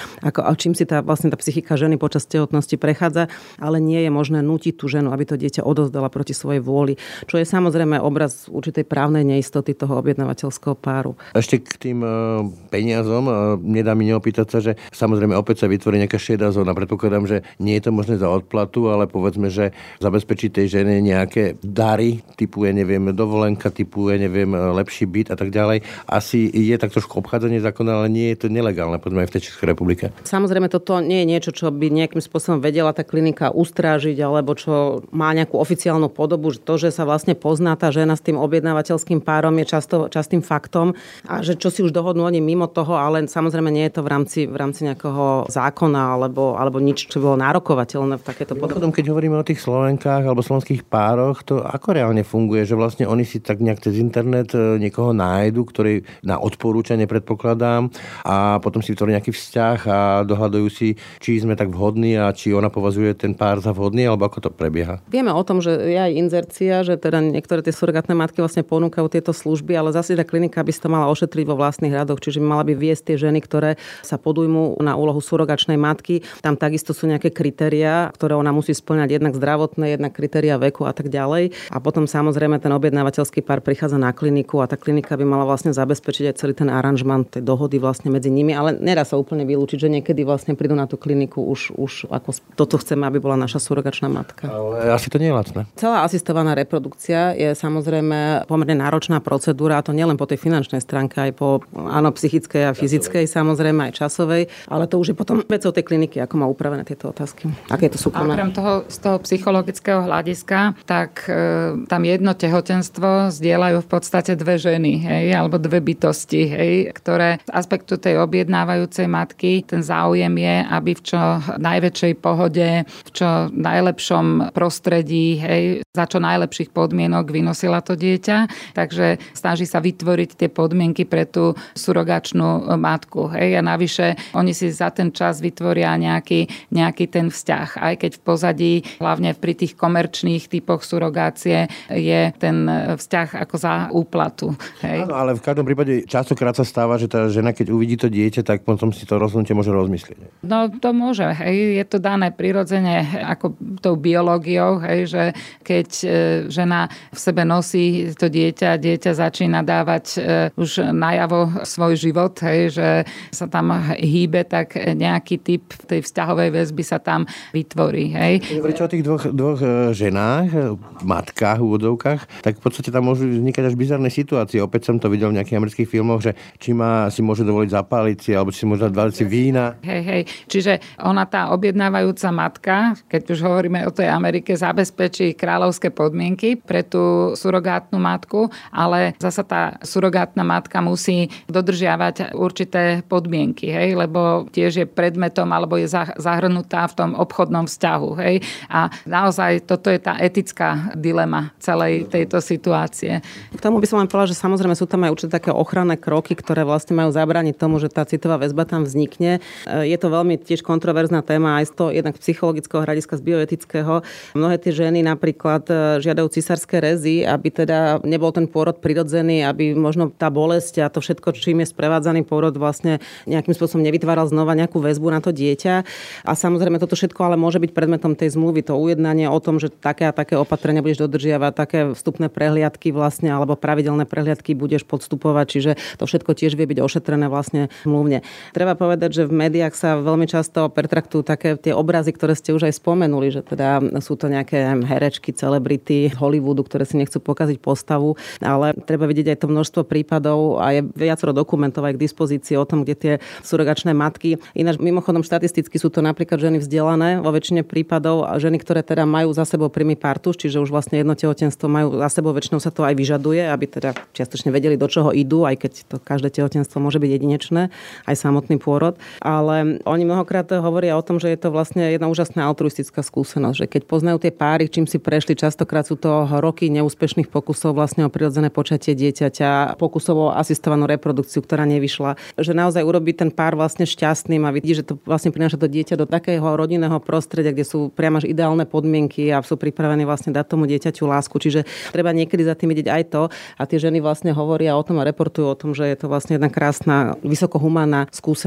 a čím si tá psychika ženy počas tehotnosti prechádza, ale nie je možné nútiť tú ženu, aby to dieťa odovzdala proti svojej vôli, čo je samozrejme obraz určitej právnej neistoty toho objednávateľského páru. Ešte k tým peniazom nedá mi neopýtať sa, že samozrejme opäť sa vytvorí nejaká šedá zóna. Predpokladám, že nie je to možné za odplatu, ale povedzme, že zabezpečí tej žene nejaké dary, typu, dovolenka, typu, lepší byt a tak ďalej. Asi je tak trošku obchádzanie zákona, ale nie je to nelegálne, povedzme aj v tej Českej republike. Samozrejme, toto nie je niečo, čo by nejakým spôsobom vedela tá klinika ustrážiť, alebo čo má nejakú oficiálnu podobu. To, že sa vlastne pozná tá žena s tým objednávateľským párom, je častým faktom a že čo si už dohodnú oni mimo toho, ale samozrejme nie je to v rámci nejakého zákona alebo nič, čo bolo nárokovateľné v takéto podobe. Keď hovoríme o tých Slovenkách alebo slovenských pároch, to ako reálne funguje, že vlastne oni si tak nejak cez internet niekoho nájdu, ktorý na odporúčanie predpokladám a potom si vytvorí nejaký vzťah a dohadujú si, či sme tak vhodní a či ona považuje ten pár za vhodný, alebo ako to prebieha. Vieme o tom, že je aj inzercia, že teda niektoré tie surogátne matky vlastne ponúkajú tieto služby, ale zase tá klinika by si to mala ošetriť vo vlastných radoch, čiže by mala by viesť tie ženy, ktoré sa podujmú na úlohu surogačnej matky. Tam takisto sú nejaké kritériá, ktoré ona musí spĺňať, jednak zdravotné, jednak kritériá veku a tak ďalej. A potom samozrejme ten objednávateľský pár prichádza na kliniku a tá klinika by mala vlastne zabezpečiť aj celý ten aranžmant, tej dohody vlastne medzi nimi, ale nedá sa úplne vylúčiť, že niekedy vlastne prídu na tú kliniku už ako toto chceme, aby bola naša surogačná matka. Ale asi to nie je lacné. Celá asistovaná reprodukcia je samozrejme pomerne náročná procedúra, a to nielen po tej finančnej stránke, aj po psychickej a fyzickej, samozrejme aj časovej, ale to už je potom vecou tej kliniky, ako má upravené tieto otázky. Aké je to súkromné? Okrem toho, z toho psychologického hľadiska, tak tam jedno tehotenstvo zdieľajú v podstate dve ženy, alebo dve bytosti, ktoré z aspektu tej objednávajúcej matky ten záujem je, aby v čo najväčšej pohode, v čo najlepšom prostredí, za čo najlepších podmienok vynosila to dieťa. Takže snaží sa vytvoriť tie podmienky pre tú surogačnú matku. A navyše oni si za ten čas vytvoria nejaký ten vzťah. Aj keď v pozadí, hlavne pri tých komerčných typoch surogácie, je ten vzťah ako za úplatu. Áno, ale v každom prípade častokrát sa stáva, že tá žena, keď uvidí to dieťa, tak potom si to rozhodnutie môže rozmyslieť. No to môže. Je to dané prirodzene ako tou biológiou, že keď žena v sebe nosí to dieťa začína dávať už najavo svoj život, že sa tam hýbe, tak nejaký typ tej vzťahovej väzby sa tam vytvorí. Hovoríte o tých dvoch ženách, matkách, úvodovkách, tak v podstate tam môžu vznikať až bizarné situácie. Opäť som to videl v nejakých amerických filmoch, že či si môže dovoliť zapáliť si, alebo či si môže dať si vína. Čiže ona, tá objednávajúca matka, keď už hovoríme o tej Amerike, zabezpečí kráľovské podmienky pre tú surogátnu matku, ale zasa tá surogátna matka musí dodržiavať určité podmienky, lebo tiež je predmetom alebo je zahrnutá v tom obchodnom vzťahu. A naozaj toto je tá etická dilema celej tejto situácie. K tomu by som len povedala, že samozrejme sú tam aj určite také ochranné kroky, ktoré vlastne majú zabrániť tomu, že tá citová väzba tam vznikne. Je to veľmi tiež kontroverzná téma aj z toho jednak psychologického hľadiska, z bioetického. Mnohé tie ženy napríklad žiadajú cisárske rezy, aby teda nebol ten pôrod prirodzený, aby možno tá bolesť a to všetko, čím je sprevádzaný pôrod, vlastne nejakým spôsobom nevytváral znova nejakú väzbu na to dieťa. A samozrejme toto všetko ale môže byť predmetom tej zmluvy, to ujednanie o tom, že také a také opatrenia budeš dodržiavať, také vstupné prehliadky vlastne alebo pravidelné prehliadky budeš podstupovať, čiže to všetko tiež vie byť ošetrené vlastne zmluvne. Treba povedať, že v médiách sa veľmi často pertraktujú také tie obrazy, ktoré ste už aj spomenuli, že teda sú to nejaké herečky, celebrity Hollywoodu, ktoré si nechcú pokaziť postavu, ale treba vidieť aj to množstvo prípadov a je viacero dokumentov aj k dispozícii o tom, kde tie surogačné matky. Ináč mimochodom štatisticky sú to napríklad ženy vzdelané vo väčšine prípadov a ženy, ktoré teda majú za sebou primy partus, čiže už vlastne jedno tehotenstvo majú za sebou, väčšinou sa to aj vyžaduje, aby teda čiastočne vedeli, do čoho idú, aj keď to každé tehotenstvo môže byť jedinečné, aj samotný pôrod. Ale oni mnohokrát hovoria o tom, že je to vlastne jedna úžasná altruistická skúsenosť, že keď poznajú tie páry, čím si prešli, častokrát sú to roky neúspešných pokusov vlastne o prirodzené počatie dieťaťa, pokusov o asistovanú reprodukciu, ktorá nevyšla, že naozaj urobí ten pár vlastne šťastným a vidí, že to vlastne prináša to dieťa do takého rodinného prostredia, kde sú priam až ideálne podmienky a sú pripravení vlastne dať tomu dieťaťu lásku. Čiže treba niekedy za tým vidieť aj to a tie ženy vlastne hovoria o tom a reportujú o tom, že je to vlastne jedna krásna, vysokohumánna skúsenosť pre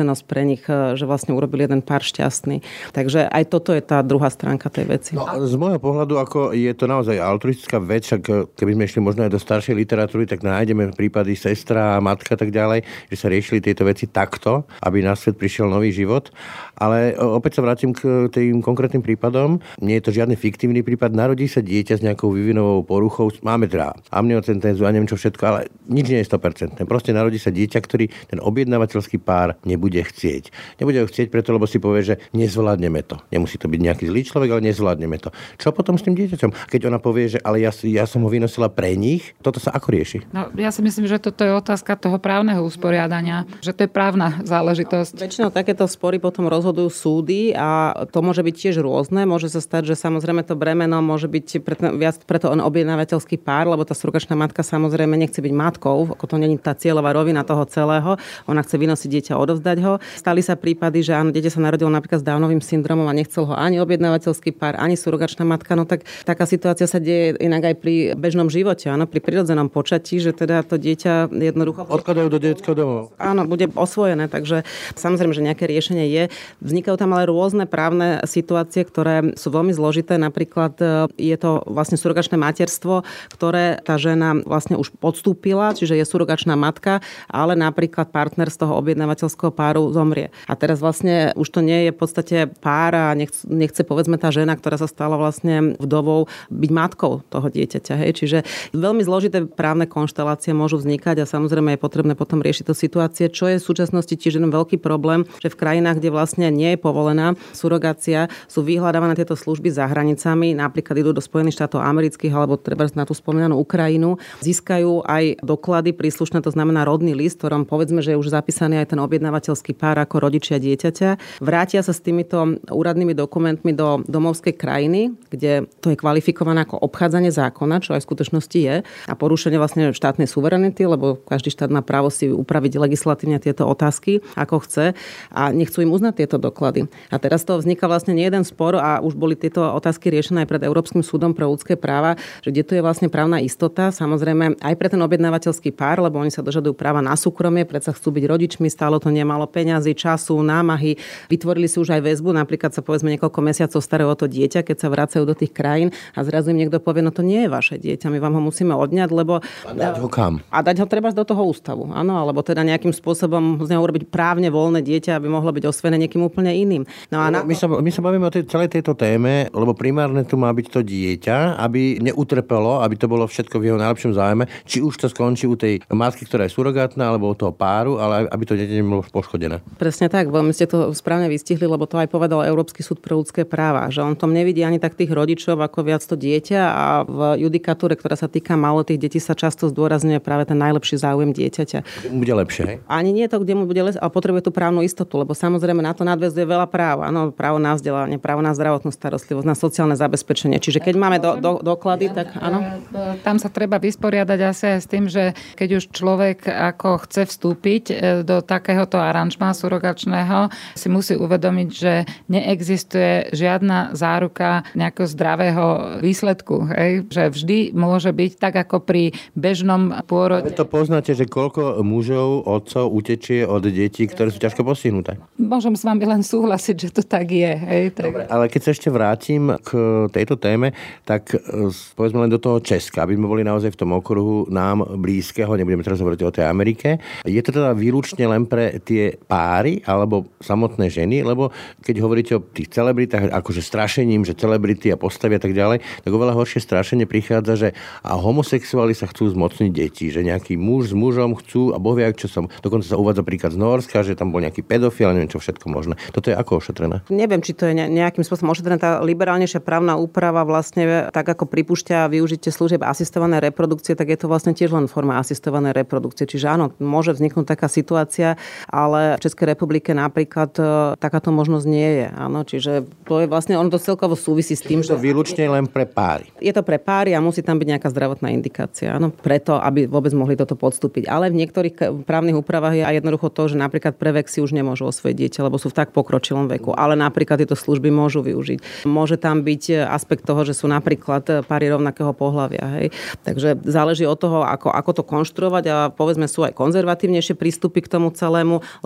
nich, že vlastne urobili jeden pár šťastný. Takže aj toto je tá druhá stránka tej veci. No, z môjho pohľadu, ako je to naozaj altruistická vec, však keby sme išli možno aj do staršej literatúry, tak nájdeme prípady sestra, matka a tak ďalej, že sa riešili tieto veci takto, aby na svet prišiel nový život. Ale opäť sa vrátim k tým konkrétnym prípadom. Nie je to žiadny fiktívny prípad. Narodí sa dieťa s nejakou vývinovou poruchou. Máme teda amniocentézu a neviem čo všetko, ale nič nie je 100%. Proste narodí sa dieťa, ktorý ten objednávateľský pár nebude chcieť. Nebude ho chcieť preto, lebo si povie, že nezvládneme to. Nemusí to byť nejaký zlý človek, ale nezvládneme to. Čo potom s tým dieťaťom? Keď ona povie, že ale ja som ho vynosila pre nich, toto sa ako rieši? No, ja si myslím, že toto je otázka toho právneho usporiadania, že to je právna záležitosť. Väčšinou takéto spory potom rozhodujú súdy a to môže byť tiež rôzne. Môže sa stať, že samozrejme to bremeno môže byť viac preto on objednávateľský pár, lebo tá surrogačná matka samozrejme nechce byť matkou, ako to není tá cieľová rovina toho celého. Ona chce vynosiť dieťa, odovzdať ho. Stali sa prípady, že áno, dieťa sa narodilo napríklad s Downovým syndromom a nechcel ho ani objednávateľský pár, ani surrogačná matka. No tak taká situácia sa deje inak aj pri bežnom živote, áno, pri prirodzenom počatí, že teda to dieťa jednoducho odkladajú do detského domova. Áno, bude osvojené, takže samozrejme, že nejaké riešenie je. Vznikajú tam ale rôzne právne situácie, ktoré sú veľmi zložité. Napríklad je to vlastne surogačné materstvo, ktoré tá žena vlastne už podstúpila, čiže je surogačná matka, ale napríklad partner z toho objednávateľského páru zomrie. A teraz vlastne už to nie je v podstate pár a nechce povedzme tá žena, ktorá sa stala vlastne vdovou, byť matkou toho dieťaťa. Hej? Čiže veľmi zložité právne konštelácie môžu vznikať a samozrejme je potrebné potom riešiť tú situácie, čo je v súčasnosti tiež jeden veľký problém, že v krajinách, kde vlastne nie je povolená surogácia, sú vyhľadávané tieto služby za hranicami, napríklad idú do Spojených štátov amerických alebo treba na tú spomínanú Ukrajinu, získajú aj doklady príslušné, to znamená rodný list, ktorom povedzme, že je už zapísaný aj ten objednávateľský pár ako rodičia dieťaťa. Vrátia sa s týmito úradnými dokumentmi do domovskej krajiny, kde to je kvalifikované ako obchádzanie zákona, čo aj v skutočnosti je, a porušenie vlastne štátnej suverenity, lebo každý štát má právo si upraviť legislatívne tieto otázky, ako chce, a nechcú im uznať tieto doklady. A teraz to vzniká vlastne nie jeden spor a už boli tieto otázky riešené aj pred Európskym súdom pre ľudské práva, že kde tu je vlastne právna istota, samozrejme aj pre ten objednávateľský pár, lebo oni sa dožadujú práva na súkromie, predsa chcú byť rodičmi, stálo to nemalo peňazí, času, námahy, vytvorili si už aj väzbu, napríklad sa povedzme niekoľko mesiacov starajú o to dieťa, keď sa vracajú do tých krajín a zrazu im niekto povie, no to nie je vaše dieťa, my vám ho musíme odňať, lebo a dať ho kam? A dať ho treba do toho ústavu. Áno, alebo teda nejakým spôsobom z neho urobiť právne voľné dieťa, aby mohlo byť osvojené niekým úplne iným. No a my sa bavíme o celej tejto téme, lebo primárne tu má byť to dieťa, aby neutrpelo, aby to bolo všetko v jeho najlepšom záujme, či už to skončí u tej matky, ktorá je surogátna, alebo u toho páru, ale aby to dieťa nebolo poškodené. Presne tak, veľmi ste to správne vystihli, lebo to aj povedal Európsky súd pre ľudské práva, že on tom nevidí ani tak tých rodičov, ako viac to dieťa, a v judikatúre, ktorá sa týka malotých detí, sa často zdôrazňuje práve ten najlepší záujem dieťaťa. Bude lepšie, hej? Ani nie to, kde mu bude lepšie, ale potrebuje tú právnu istotu, lebo samozrejme na to nadväzuje veľa práv. Áno, právo na vzdelanie, právo na zdravotnú starostlivosť, na sociálne zabezpečenie. Čiže keď máme doklady, tak áno. Tam sa treba vysporiadať asi aj s tým, že keď už človek ako chce vstúpiť do takéhoto aranžma surogačného, si musí uvedomiť, že neexistuje žiadna záruka nejakého zdravého výsledku. Hej? Že vždy môže byť tak, ako pri bežnom pôrode. To poznáte, že koľko mužov, otcov utečie od detí, ktoré sú ťažko postihnuté? Môžem s vami len súhlasiť, že to tak je. Hej? Dobre, ale keď sa ešte vrátim k tejto téme, tak povedzme len do toho Česka, aby sme boli naozaj v tom okruhu nám blízkeho, nebudeme teraz hovoriť o tej Amerike. Je to teda výlučne len pre tie páry alebo samotné ženy, lebo keď hovoríte o tých celebritách, akože strašením, že celebrity a postavy a tak ďalej, tak oveľa horšie strašenie prichádza, že a homosexuáli sa chcú zmocniť detí, že nejaký muž s mužom chcú, a bohvie, čo som, dokonca sa uvádza príklad z Nórska, že tam bol nejaký pedofil, neviem čo všetko možné. Toto je ako ošetrené? Neviem, či to je nejakým spôsobom ošetrené. Tá liberálnejšia právna úprava vlastne tak ako pripúšťa využitie služieb asistované reprodukcie, tak je to vlastne tiež len forma asistovanej reprodukcie. Čiže áno, môže vzniknúť taká situácia, ale v Českej republike napríklad takáto možnosť nie je. Áno, čiže to je vlastne, ono to celkovo súvisí s tým, že to výlučne len pre páry. Je to pre páry a musí tam byť nejaká zdravotná indikácia, áno, preto, aby vôbec mohli toto podstúpiť. Ale v niektorých právnych úpravách je aj jednoducho to, že napríklad pre vek si už nemôžu osvojiť dieťa, lebo sú v tak pokročilom veku, ale napríklad tieto služby môžu využiť. Môže tam byť aspekt toho, že sú napríklad páry rovnakého pohlavia, hej. Takže záleží od toho, ako to konštruovať, a povedzme sú aj konzervatívnejšie prístupy k tomu celému. Len je fakt,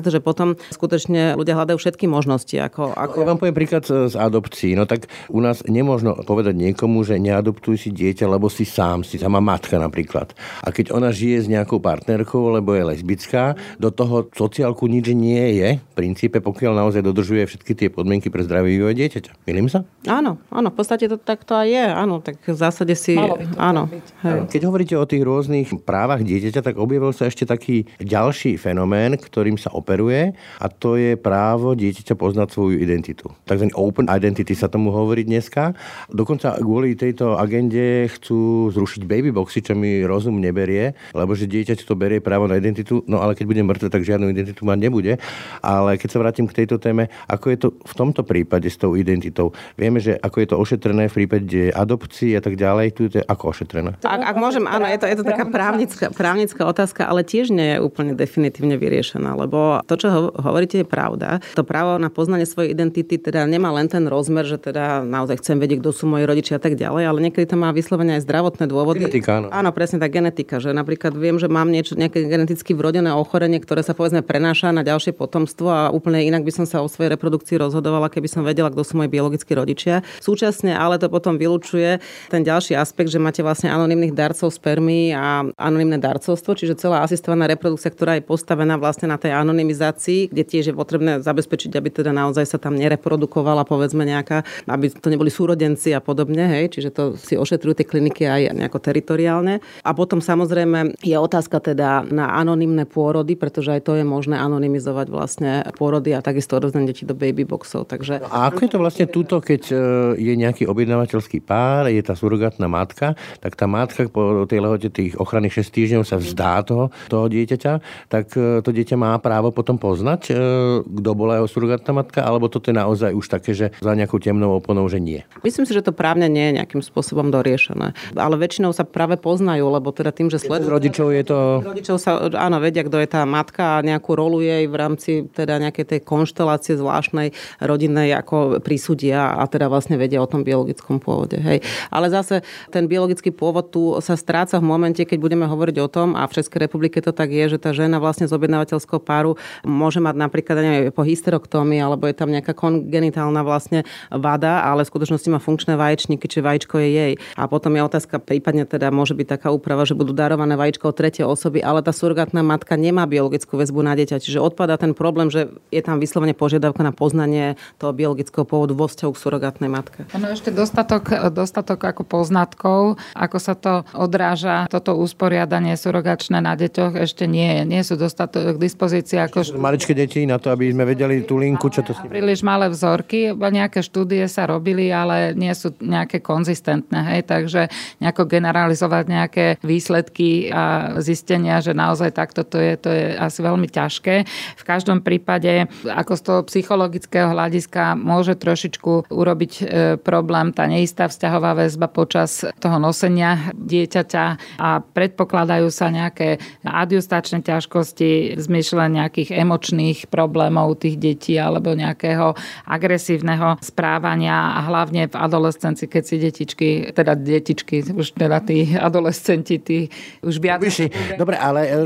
fakt, že potom skutočne ľudia hľadajú všetky možnosti. Ja vám poviem príklad z adopcií. No tak u nás nemôžno povedať niekomu, že neadoptuj si dieťa, lebo si sama matka napríklad. A keď ona žije s nejakou partnerkou, lebo je lesbická, do toho sociálku nič nie je, v princípe, pokiaľ naozaj dodržuje všetky tie podmienky pre zdravý vývoj dieťaťa. Milím sa? Áno, v podstate to takto aj je. Áno, tak v zásade si... Áno. Keď hovoríte o tých rôznych právach dieťaťa, tak objavil sa ešte taký ďalší fenomén, ktorým sa operuje, a to je právo dieťaťa poznať svoju identitu. Takzvaný open identity sa tomu hovorí dneska. Dokonca kvôli tejto agende chcú zrušiť babyboxy, čo mi rozum neberie, lebo že dieťa to berie právo na identitu, no ale keď bude mŕtve, tak žiadnu identitu mať nebude. Ale keď sa vrátim k tejto téme, ako je to v tomto prípade s tou identitou? Vieme, že ako je to ošetrené v prípade adopcií a tak ďalej, tu je to ako ošetrené? Ak môžem, áno, je to taká právnická otázka, ale tiež nie je úplne definitívne vyriešená, lebo to, čo hovoríte, je pravda. To právo na poznanie svojej identity teda nemá len ten rozmer, že teda naozaj chcem vedieť, kto sú moji rodičia a tak ďalej, ale niekedy to má vyslovene aj zdravotné dôvody. Genetika, áno. Áno, presne tá genetika, že napríklad viem, že mám nejaké geneticky vrodené ochorenie, ktoré sa povedzme prenáša na ďalšie potomstvo a úplne inak by som sa o svojej reprodukcii rozhodovala, keby som vedela, kto sú moji biologickí rodičia. Súčasne ale to potom vylučuje ten ďalší aspekt, že máte vlastne anonymných darcov spermy a anonymné darcovstvo, čiže celá asistovaná reprodukcia, ktorá je postavená vlastne na tej anonymizácii, kde tiež je potrebné zabezpečiť, aby teda naozaj sa tam nereprodukovala, povedzme nejaká, aby to neboli súrodenci a podobne, hej, čiže to si ošetrujú tie kliniky aj nejako teritoriálne. A potom samozrejme je otázka teda na anonymné pôrody, pretože aj to je možné anonymizovať vlastne pôrody a takisto odovzdanie detí do babyboxov. Takže... A ako je to vlastne túto, keď je nejaký objednávateľský pár, je tá surogátna matka, tak tá matka po tej lehote tých ochranných 6 týždňov sa vzdá toho dieťaťa, tak to dieťa má právo potom poznať, kto bola jeho surogátna matka, alebo toto je naozaj už také, že za nejakou temnou oponou, že nie? Myslím si, že to právne nie je nejakým spôsobom doriešené. Ale väčšinou sa práve poznajú, lebo teda tým, že sledujú rodičov je to... Rodičov sa, áno, vedia, kto je tá matka a nejakú rolu jej v rámci teda nejakej tej konštelácie zvláštnej rodinnej ako prisúdia a teda vlastne vedia o tom biologickom pôvode. Hej. Ale zase ten biologický pôvod tu sa stráca v momente, keď budeme hovoriť o tom, a v Českej republike to tak je, že tá žena vlastne z objednávateľského páru môže mať napríklad neviem, po hysterektómii, alebo je tam nejaká kongenitálna vlastne vada, ale v skutočnosti má funkčné vaječníky, či vajíčko je jej. A potom je otázka, prípadne teda môže byť taká úprava, že budú darované vajíčko od tretej osoby, ale tá surogátna matka nemá biologickú väzbu na dieťa. Čiže odpadá ten problém, že je tam vyslovene požiadavka na poznanie toho biologického pôvodu vo vzťahu k surogátnej matke. Ono ešte dostatok ako poznatkov, ako sa to odráža, toto usporiadanie surogačné na deťoch ešte nie je. Nie sú dostatok k dispozícii. Maličké deti na to, aby sme vedeli tú linku, čo to s nimi. Príliš malé vzorky, nejaké štúdie sa robili, ale nie sú nejaké konzistentné. Hej? Takže nejako generalizovať nejaké výsledky a zistenia, že naozaj takto to je asi veľmi ťažké. V každom prípade, ako z toho psychologického hľadiska môže trošičku urobiť problém tá neistá vzťahová väzba počas toho nosenia dieťaťa a predpokladajú sa nejaké adjustačné ťažkosti v zmysle nejakých emočných problémov tých detí alebo nejakého agresívneho správania a hlavne v adolescencii, keď si detičky, už teda tí adolescenti, tí už viac... Dobre, ale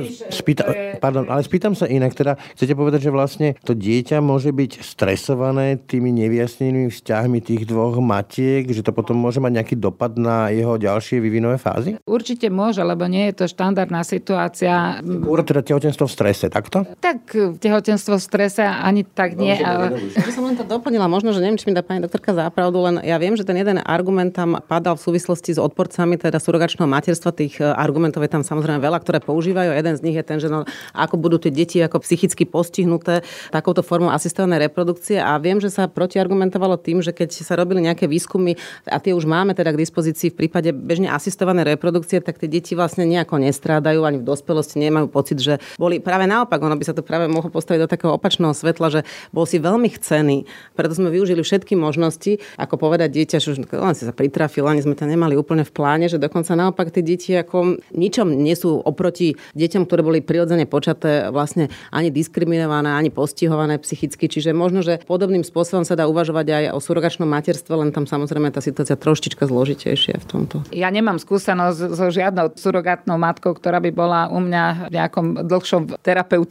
spýtam sa inak, teda chcete povedať, že vlastne to dieťa môže byť stresované tými nevyjasnenými vzťahmi tých dvoch matiek, že to potom môže mať nejaký dopad na jeho ďalšie vývinové fázy? Určite môže, lebo nie je to štandardná situácia. Teda tehotenstvo v strese, takto? Tak tehotenstvo v strese ani tak nie. Ale... Ja by som len to doplnila, možno, že neviem, či mi dá pani doktorka za pravdu, len ja viem, že ten jeden argument tam padal v súvislosti s odporcami teda surogačného materstva. Tých argumentov je tam samozrejme veľa, ktoré používajú. Jeden z nich je ten, že ako budú tie deti ako psychicky postihnuté takouto formou asistovanej reprodukcie. A viem, že sa protiargumentovalo tým, že keď sa robili nejaké výskumy a tie už máme teda k dispozícii v prípade bežne asistovanej reprodukcie, tak tie deti vlastne nejako nestrádajú ani v dospelosti, nemajú pocit, že boli práve naopak, ono by sa to práve mohlo postaviť do takého opačného svetla, že bol si veľmi chcený. Preto sme využili všetky možnosti, ako povedať dieťa, že len si sa pritrafil, ani sme to nemali úplne v pláne, že dokonca naopak tie deti ako ničom nie sú oproti deťom, ktoré boli prirodzene počaté, vlastne ani diskriminované, ani postihované psychicky. Čiže možno, že podobným spôsobom sa dá uvažovať aj o surogačnom materstve, len tam samozrejme tá situácia trošička zložitejšia v tomto. Ja nemám skúsenosť so žiadnou surogátnou matkou, ktorá by bola u mňa v nejakom dlhšom terapeutickom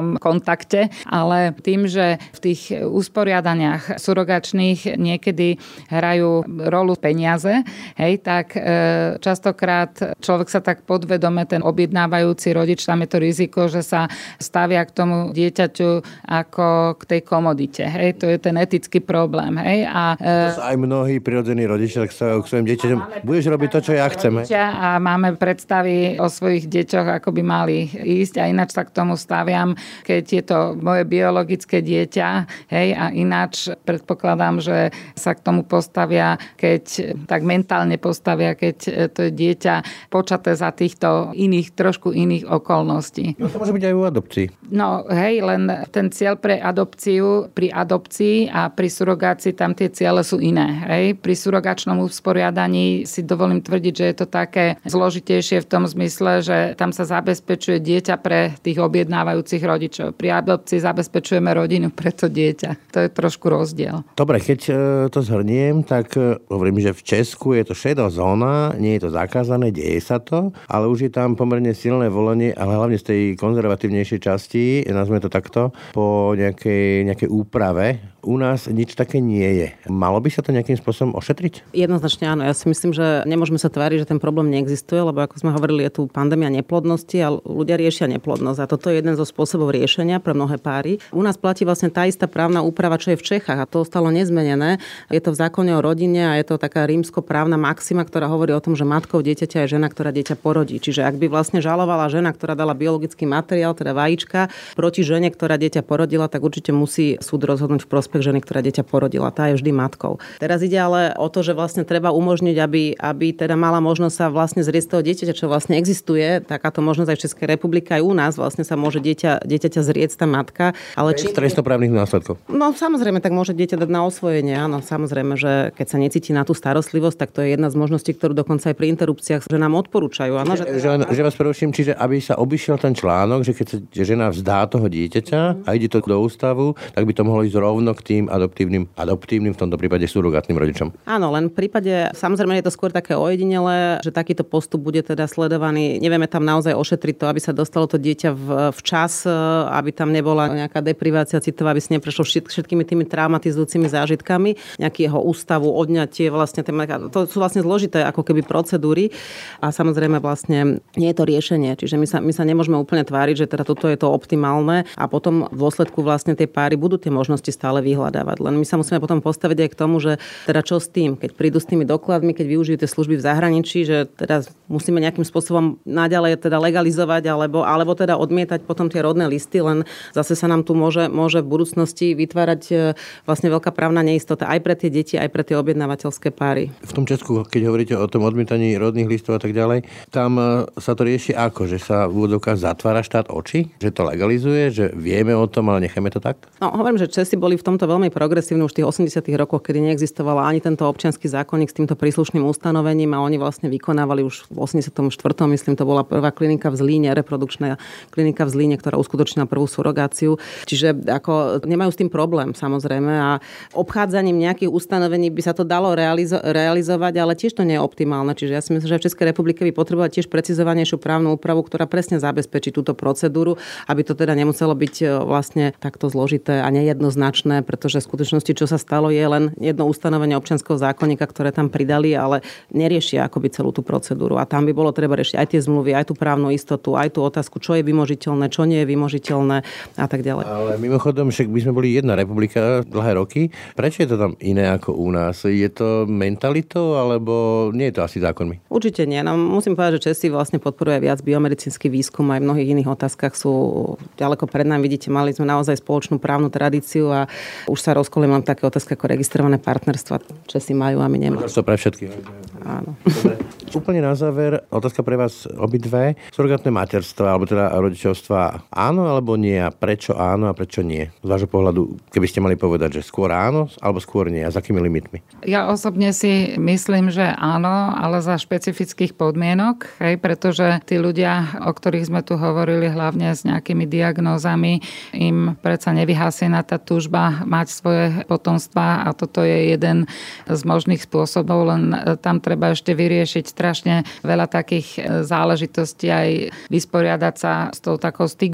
osobnom kontakte, ale tým, že v tých usporiadaniach surogačných niekedy hrajú rolu peniaze, hej, tak častokrát človek sa tak podvedome, ten objednávajúci rodič, tam je to riziko, že sa stavia k tomu dieťaťu ako k tej komodite. Hej, to je ten etický problém. Hej, a to sú aj mnohí prirodzení rodičia, tak sa k svojim dieťaťom budeš robiť to, čo ja chcem. A máme predstavy o svojich deťoch, ako by mali ísť, a ináč sa k tomu staviam, keď je to moje biologické dieťa, hej, a ináč predpokladám, že sa k tomu postavia, keď tak mentálne postavia, keď to je dieťa počaté za týchto iných, trošku iných okolností. No to môže byť aj u adopcií. No hej, len ten cieľ pre adopciu, pri adopcii a pri surogácii tam tie ciele sú iné. Hej. Pri surogačnom usporiadaní si dovolím tvrdiť, že je to také zložitejšie v tom zmysle, že tam sa zabezpečuje dieťa pre tých objednávajúcich rodičov. Pri adopcii zabezpečujeme rodinu pre to dieťa. To je trošku rozdiel. Dobre, keď to zhrniem, tak hovorím, že v Česku je to šedá zóna, nie je to zakázané, deje sa to, ale už je tam pomerne silné volanie, ale hlavne z tej konzervatívnejšej časti, nazvime to takto, po nejakej úprave. U nás nič také nie je. Malo by sa to nejakým spôsobom ošetriť? Jednoznačne áno. Ja si myslím, že nemôžeme sa tváriť, že ten problém neexistuje, lebo ako sme hovorili, je tu pandémia neplodnosti a ľudia riešia neplodnosť. A toto je jeden zo spôsobov riešenia pre mnohé páry. U nás platí vlastne tá istá právna úprava, čo je v Čechách, a to ostalo nezmenené. Je to v zákone o rodine a je to taká rímsko-právna maxima, ktorá hovorí o tom, že matkou dieťaťa je žena, ktorá dieťa porodí. Čiže ak by vlastne žalovala žena, ktorá dala biologický materiál, teda vajíčka, proti žene, ktorá dieťa porodila, tak určite musí súd rozhodnúť v prospech ženy, ktorá dieťa porodila. Tá je vždy matkou. Teraz ide ale o to, že vlastne treba umožniť, aby teda mala možnosť sa vlastne zrieť toho dieťaťa, čo vlastne existuje. Takáto možnosť aj v Českej republike, aj u nás vlastne sa môže dieťaťa zrieť tá matka, ale či trestnoprávnych následkov. No samozrejme, tak môže dieťa dať na osvojenie. Áno, samozrejme, že keď sa necíti na tú starostlivosť, tak to je jedna z možností, ktorú dokonca aj pri interrupciách že nám odporúčajú. Áno, že vás preruším, čiže aby sa obišiel ten článok, že keď sa žena vzdá toho dieťaťa a ide to do ústavu, tak by to mohlo ísť rovno k tým adoptívnym, v tomto prípade surogátnym rodičom. Áno, len v prípade, samozrejme je to skôr také ojedinelé, že takýto postup bude teda sledovaný. Nevieme tam naozaj ošetriť to, aby sa dostalo to dieťa včas, aby tam nebola nejaká deprivácia citová, aby si neprešlo všetkými tými traumatizujúcimi zážitkami, nejaký jeho ústavu, odňatie, vlastne to sú vlastne zložité ako keby procedúry a samozrejme vlastne nie je to riešenie. Čiže my sa nemôžeme úplne tváriť, že teda toto je to optimálne a potom v dôsledku vlastne tej páry budú tie možnosti stále vyhľadávať. Len my sa musíme potom postaviť aj k tomu, že teda čo s tým, keď prídu s tými dokladmi, keď využijú tie služby v zahraničí, že teda musíme nejakým spôsobom naďalej teda legalizovať alebo teda odmietať potom tie rodné listy, len zase sa nám tu môže v budúcnosti vytvárať vlastne veľká právna neistota aj pre tie deti, aj pre tie objednávateľské páry. V tom Česku, keď hovoríte o tom odmietaní rodných listov a tak ďalej, tam sa to rieši ako? Že sa v úvodzovkách zatvára štát oči? Že to legalizuje? Že vieme o tom, ale necháme to tak? No, hovorím, že Česi boli v tomto veľmi progresívni už v tých 80. rokoch, kedy neexistovala ani tento občiansky zákonník s týmto príslušným ustanovením a oni vlastne vykonávali už v 84. myslím, to bola prvá klinika v Zlíne, reprodukčná klinika v Zlíne, ktorá uskutočnila prvú surogáciu. Čiže ako nemajú s tým problém, samozrejme, a obchádzaním nejakých ustanovení by sa to dalo realizovať, ale tiež to nie je optimálne. Čiže ja si myslím, že v Českej republike by potrebovať tiež precizovanejšiu právnu úpravu, ktorá presne zabezpečí túto procedúru, aby to teda nemuselo byť vlastne takto zložité a nejednoznačné, pretože v skutočnosti, čo sa stalo, je len jedno ustanovenie občianskeho zákonníka, ktoré tam pridali, ale neriešia akoby celú tú procedúru. A tam by bolo treba riešiť aj tie zmluvy, aj tú právnu istotu, aj tú otázku, čo je vymožiteľné, čo nie je vymožiteľné a tak ďalej. Ale mimochodom, však by sme boli jedna republika dlhé roky. Prečo je to tam iné ako u nás? Je to mentalitou, alebo nie je to asi zákonmi? Určite nie. No, musím povedať, že Česi vlastne podporujú aj viac biomedicínsky výskum, aj v mnohých iných otázkach sú ďaleko pred nami. Vidíte, mali sme naozaj spoločnú právnu tradíciu a už sa rozkolím len také otázky ako registrované partnerstva. Česi majú a my nemáme. To pre všetkých. Áno. Úplne na záver, otázka pre vás obidve. Surogátne materstva, alebo teda rodičovstva, áno alebo nie? A prečo áno a prečo nie? Z vášho pohľadu, keby ste mali povedať, že skôr áno, alebo skôr nie? A za akými limitmi? Ja osobne si myslím, že áno, ale za špecifických podmienok, hej, pretože tí ľudia, o ktorých sme tu hovorili, hlavne s nejakými diagnózami, im predsa nevyhasiená tá túžba mať svoje potomstva a toto je jeden z možných spôsobov, len tam treba ešte vyriešiť strašne veľa takých záležitostí, aj vysporiadať sa s tou takou stigmou,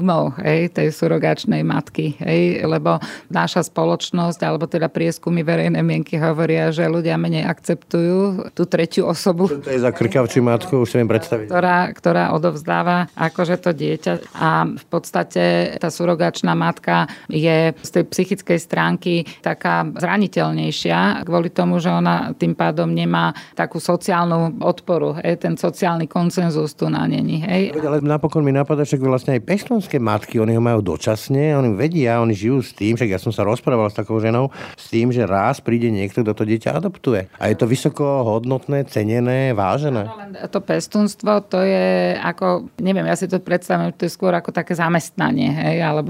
tej surogačnej matky. Lebo naša spoločnosť, alebo teda prieskumy verejnej mienky hovoria, že ľudia menej akceptujú tú tretiu osobu. To je za krkavčiu matku, už sa viem predstaviť. Ktorá odovzdáva akože to dieťa. A v podstate tá surogačná matka je z tej psychickej stránky taká zraniteľnejšia kvôli tomu, že ona tým pádom nemá takú sociálnu odporu. Ten sociálny konsenzus tu na není. Ale napokon mi napadá, že vlastne aj peštonské matky, oni ho majú dočasne, oni vedia, oni žijú s tým, však ja som sa rozprával s takou ženou, s tým, že raz príde niekto, kto to dieťa adoptuje. A je to vysoko hodnotné, cenené, vážené. To pestúnstvo, to je ako, neviem, ja si to predstavím, to je skôr ako také zamestnanie, alebo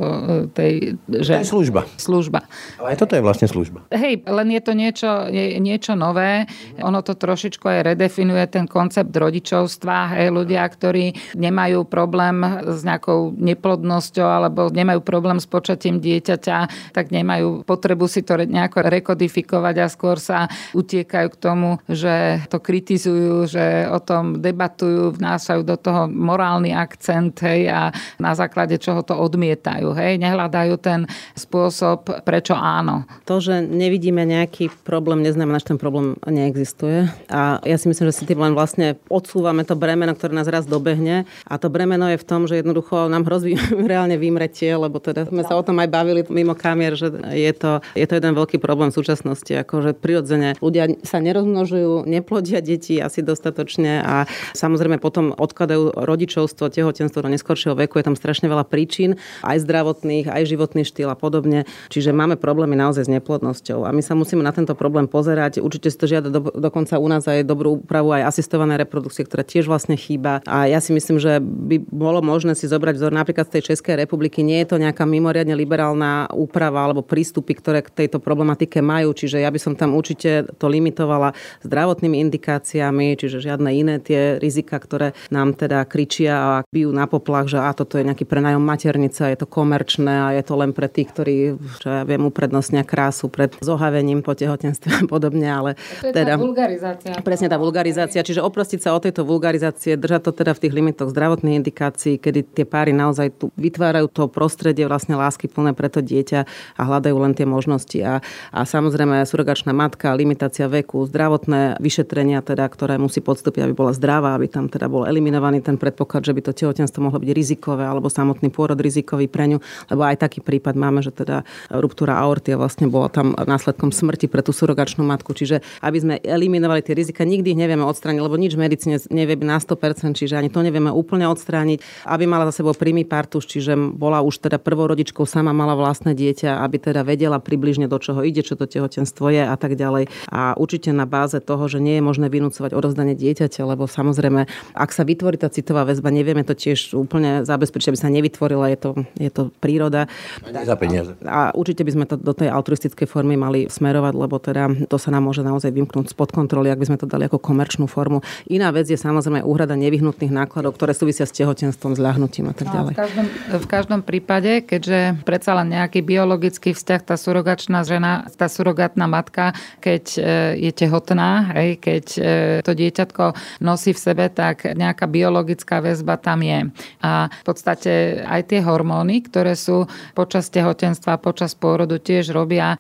že... To je služba. Služba. Ale aj toto je vlastne služba. Len je to niečo nové. Ono to trošičku aj redefinuje ten koncept rodičovstva. Ľudia, ktorí nemajú problém s nejakou neplodnosťou alebo nemajú problém s počatím dieťaťa, tak nemajú potrebu si to nejako rekodifikovať a skôr sa utiekajú k tomu, že to kritizujú, že o tom debatujú, vnášajú do toho morálny akcent a na základe čoho to odmietajú. Nehľadajú ten spôsob, prečo áno. To, že nevidíme nejaký problém, neznamená, že ten problém neexistuje. A ja si myslím, že si tým len vlastne odsúvame to bremeno, ktoré nás raz dobehne. A to bremeno je v tom, že jednoducho nám hrozí reálne vymretie, lebo teda sme sa o tom aj bavili mimo kamier, že je to jeden veľký problém v súčasnosti. Akože prirodzene ľudia sa nerozmnožujú, neplodia deti asi dostatočne a samozrejme potom odkladajú rodičovstvo, tehotenstvo do neskoršieho veku. Je tam strašne veľa príčin, aj zdravotných, aj životný štýl a podobne. Čiže máme problémy naozaj s neplodnosťou. A my sa musíme na tento problém pozerať. Určite si to žiada dokonca u nás aj dobrú úpravu, aj asistované reprodukcie, ktorá tiež vlastne chýba. A ja si myslím, že by bolo možné si zobrať vzor napríklad z tej Českej republiky. Nie je to nejaká mimoriadne liberálna úprava alebo prístupy, ktoré k tejto problematike majú. Čiže ja by som tam určite to limitovala zdravotnými indikáciami, čiže žiadne iné tie rizika, ktoré nám teda kričia a bijú na poplach, že toto je nejaký prenájom maternice, je to komerčné a je to len pre tých, ktorí, čo ja viem, uprednostnia krásu pred zohavením po tehotenstve a podobne, ale to je teda tá vulgarizácia. Presne tá vulgarizácia, čiže oprostiť sa od tejto vulgarizácie, držať to teda v tých limitoch zdravotných indikácií, kedy tie páry naozaj tu vytvárajú to prostredie vlastne láskyplné pre to dieťa a hľadajú len tie možnosti. A samozrejme surogačná matka, limitácia veku, zdravotné vyšetrenia, teda, ktoré musí podstúpiť, aby bola zdravá, aby tam teda bol eliminovaný ten predpoklad, že by to tehotenstvo mohlo byť rizikové alebo samotný pôrod rizikový pre ňu, lebo aj taký prípad máme, že teda ruptúra aorty vlastne bola tam následkom smrti pre tú surogačnú matku. Čiže aby sme eliminovali tie rizika, nikdy ich nevieme odstrániť, lebo nič v medicíne nevie na 100%, čiže ani to nevieme úplne odstrániť. Aby mala za sebou primipartus, čiže bola už teda prvou rodičkou, sama mala vlastné dieťa, aby teda vedela približne do čoho ide, čo to tehotenstvo je a tak ďalej. A určite na báze toho, že nie je možné vynúcovať odovzdanie dieťaťa, lebo samozrejme, ak sa vytvorí tá citová väzba, nevieme to tiež úplne zabezpečiť, aby sa nevytvorila, je to príroda. Za peniaze. A určite by sme to do tej altruistickej formy mali smerovať, lebo teda to sa nám môže naozaj vymknúť spod kontroly, ak by sme to dali ako komerčnú formu. Iná vec je samozrejme úhrada nevyhnutných nákladov, ktoré súvisia s tehotenstvom, s ľahnutím a tak ďalej. V každom prípade, keďže predsa len nejaký biologický vzťah, tá surogačná žena, tá surogátna matka, keď je tehotná, keď to dieťatko nosí v sebe, tak nejaká biologická väzba tam je. A v podstate aj tie hormóny, ktoré sú počas tehotenstva, počas pôrodu tiež robia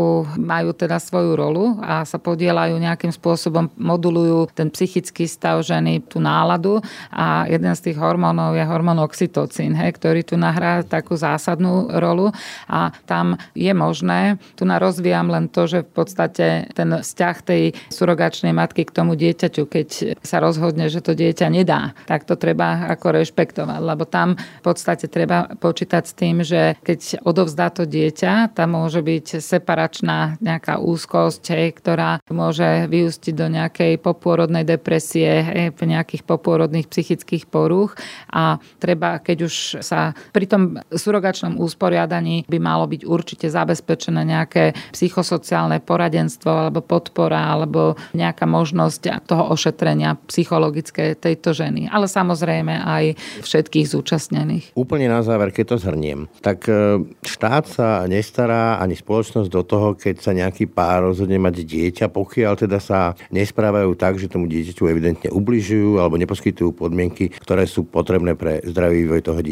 majú teda svoju rolu a sa podieľajú nejakým spôsobom, modulujú ten psychický stav ženy, tú náladu a jeden z tých hormónov je hormón oxytocín, ktorý tu nahrá takú zásadnú rolu a tam je možné, tu rozvíjam len to, že v podstate ten vzťah tej surogačnej matky k tomu dieťaťu, keď sa rozhodne, že to dieťa nedá, tak to treba ako rešpektovať, lebo tam v podstate treba počítať s tým, že keď odovzdá to dieťa, tam môže byť separačná nejaká úzkosť, ktorá môže vyústiť do nejakej popôrodnej depresie, nejakých popôrodných psychických porúch a treba, keď už sa pri tom surogačnom usporiadaní by malo byť určite zabezpečené nejaké psychosociálne poradenstvo alebo podpora alebo nejaká možnosť toho ošetrenia psychologické tejto ženy. Ale samozrejme aj všetkých zúčastnených. Úplne na záver, keď to zhrniem, tak štát sa nestará ani spoločnosť do toho, keď sa nejaký pár rozhodne mať dieťa, pokiaľ teda sa nesprávajú tak, že tomu dieťaťu evidentne ubližujú alebo neposkytujú podmienky, ktoré sú potrebné pre zdravý vývoj toho dieťaťa. Tak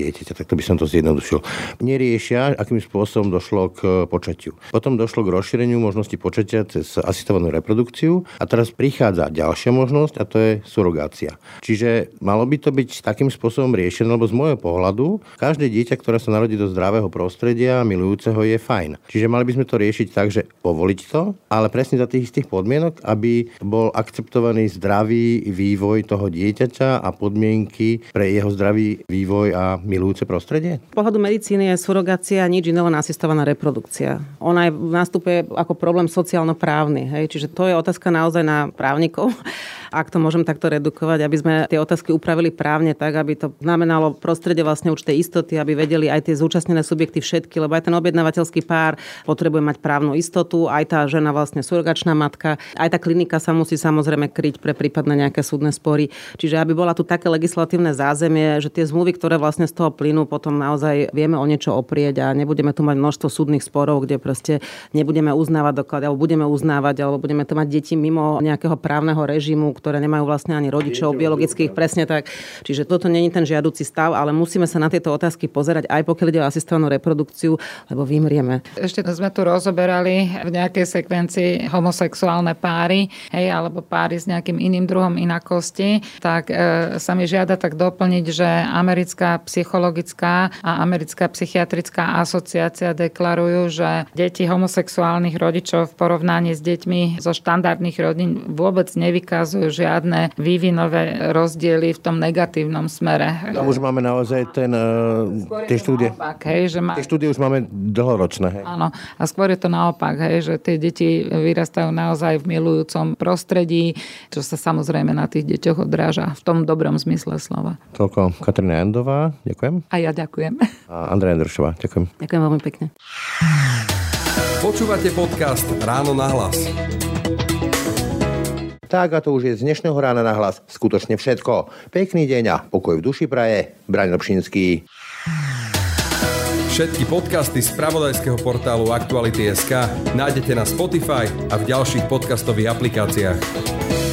tak to by som to zjednodušil. Neriešia, akým spôsobom došlo k počatiu. Potom došlo k rozšíreniu možnosti počatia cez asistovanú reprodukciu a teraz prichádza ďalšia možnosť a to je surogácia. Čiže malo by to byť takým spôsobom riešené, lebo z môjho pohľadu každé dieťa, ktoré sa narodí do zdravého prostredia, milujúceho, je fajn. Čiže mali by sme to riešiť tak, že povoliť to, ale presne za tých istých podmienok, aby bol akceptovaný zdravý vývoj toho dieťaťa a podmienky pre jeho zdravý vývoj a milujúce prostredie? Z pohľadu medicíny je surogácia nič iné len asistovaná reprodukcia. Ona nastupuje ako problém sociálno-právny, hej? Čiže to je otázka naozaj na právnikov, ak to môžem takto redukovať, aby sme tie otázky upravili právne tak, aby to znamenalo prostredie vlastne určitej istoty, aby vedeli aj tie zúčastnené subjekty všetky, lebo aj ten objednávateľský pár potrebuje mať právnu istotu, aj tá žena vlastne surrogačná matka, aj tá klinika sa musí samozrejme kryť pre prípadne nejaké súdne spory. Čiže aby bola tu také legislatívne zázemie, že tie zmluvy, ktoré vlastne z toho plynú, potom naozaj vieme o niečo oprieť a nebudeme tu mať množstvo súdnych sporov, kde proste nebudeme uznávať doklady, alebo budeme uznávať, alebo budeme tu mať deti mimo nejakého právneho režimu, ktoré nemajú vlastne ani rodičov biologických, presne tak. Čiže toto nie je ten žiaduci stav, ale musíme sa na tieto otázky pozerať aj pokiaľ ide o asistovanú reprodukciu, lebo vymrieme. Ešte sme tu rozoberali v nejakej sekvencii homosexuálne páry, hej, alebo páry s nejakým iným druhom inakosti, tak sa mi žiada tak doplniť, že americká psychologická a americká psychiatrická asociácia deklarujú, že deti homosexuálnych rodičov v porovnaní s deťmi zo štandardných rodín vôbec nevykazujú žiadne vývinové rozdiely v tom negatívnom smere. Tam už máme naozaj tie štúdie. Naopak, hej, že tie štúdie už máme dlhoročné. Hej. Áno, a skôr je to naopak, hej, že tie deti vyrastajú naozaj v milujúcom prostredí, čo sa samozrejme na tých deťoch odráža v tom dobrom zmysle slova. Toľko Katarína Jandová, ďakujem. A ja ďakujem. A Andrea Andrušová, ďakujem. Ďakujem veľmi pekne. Počúvate podcast Ráno na hlas. Tak a to už je z dnešného Rána na hlas skutočne všetko. Pekný deň a pokoj v duši praje. Braň Robšinský. Všetky podcasty z spravodajského portálu Aktuality.sk nájdete na Spotify a v ďalších podcastových aplikáciách.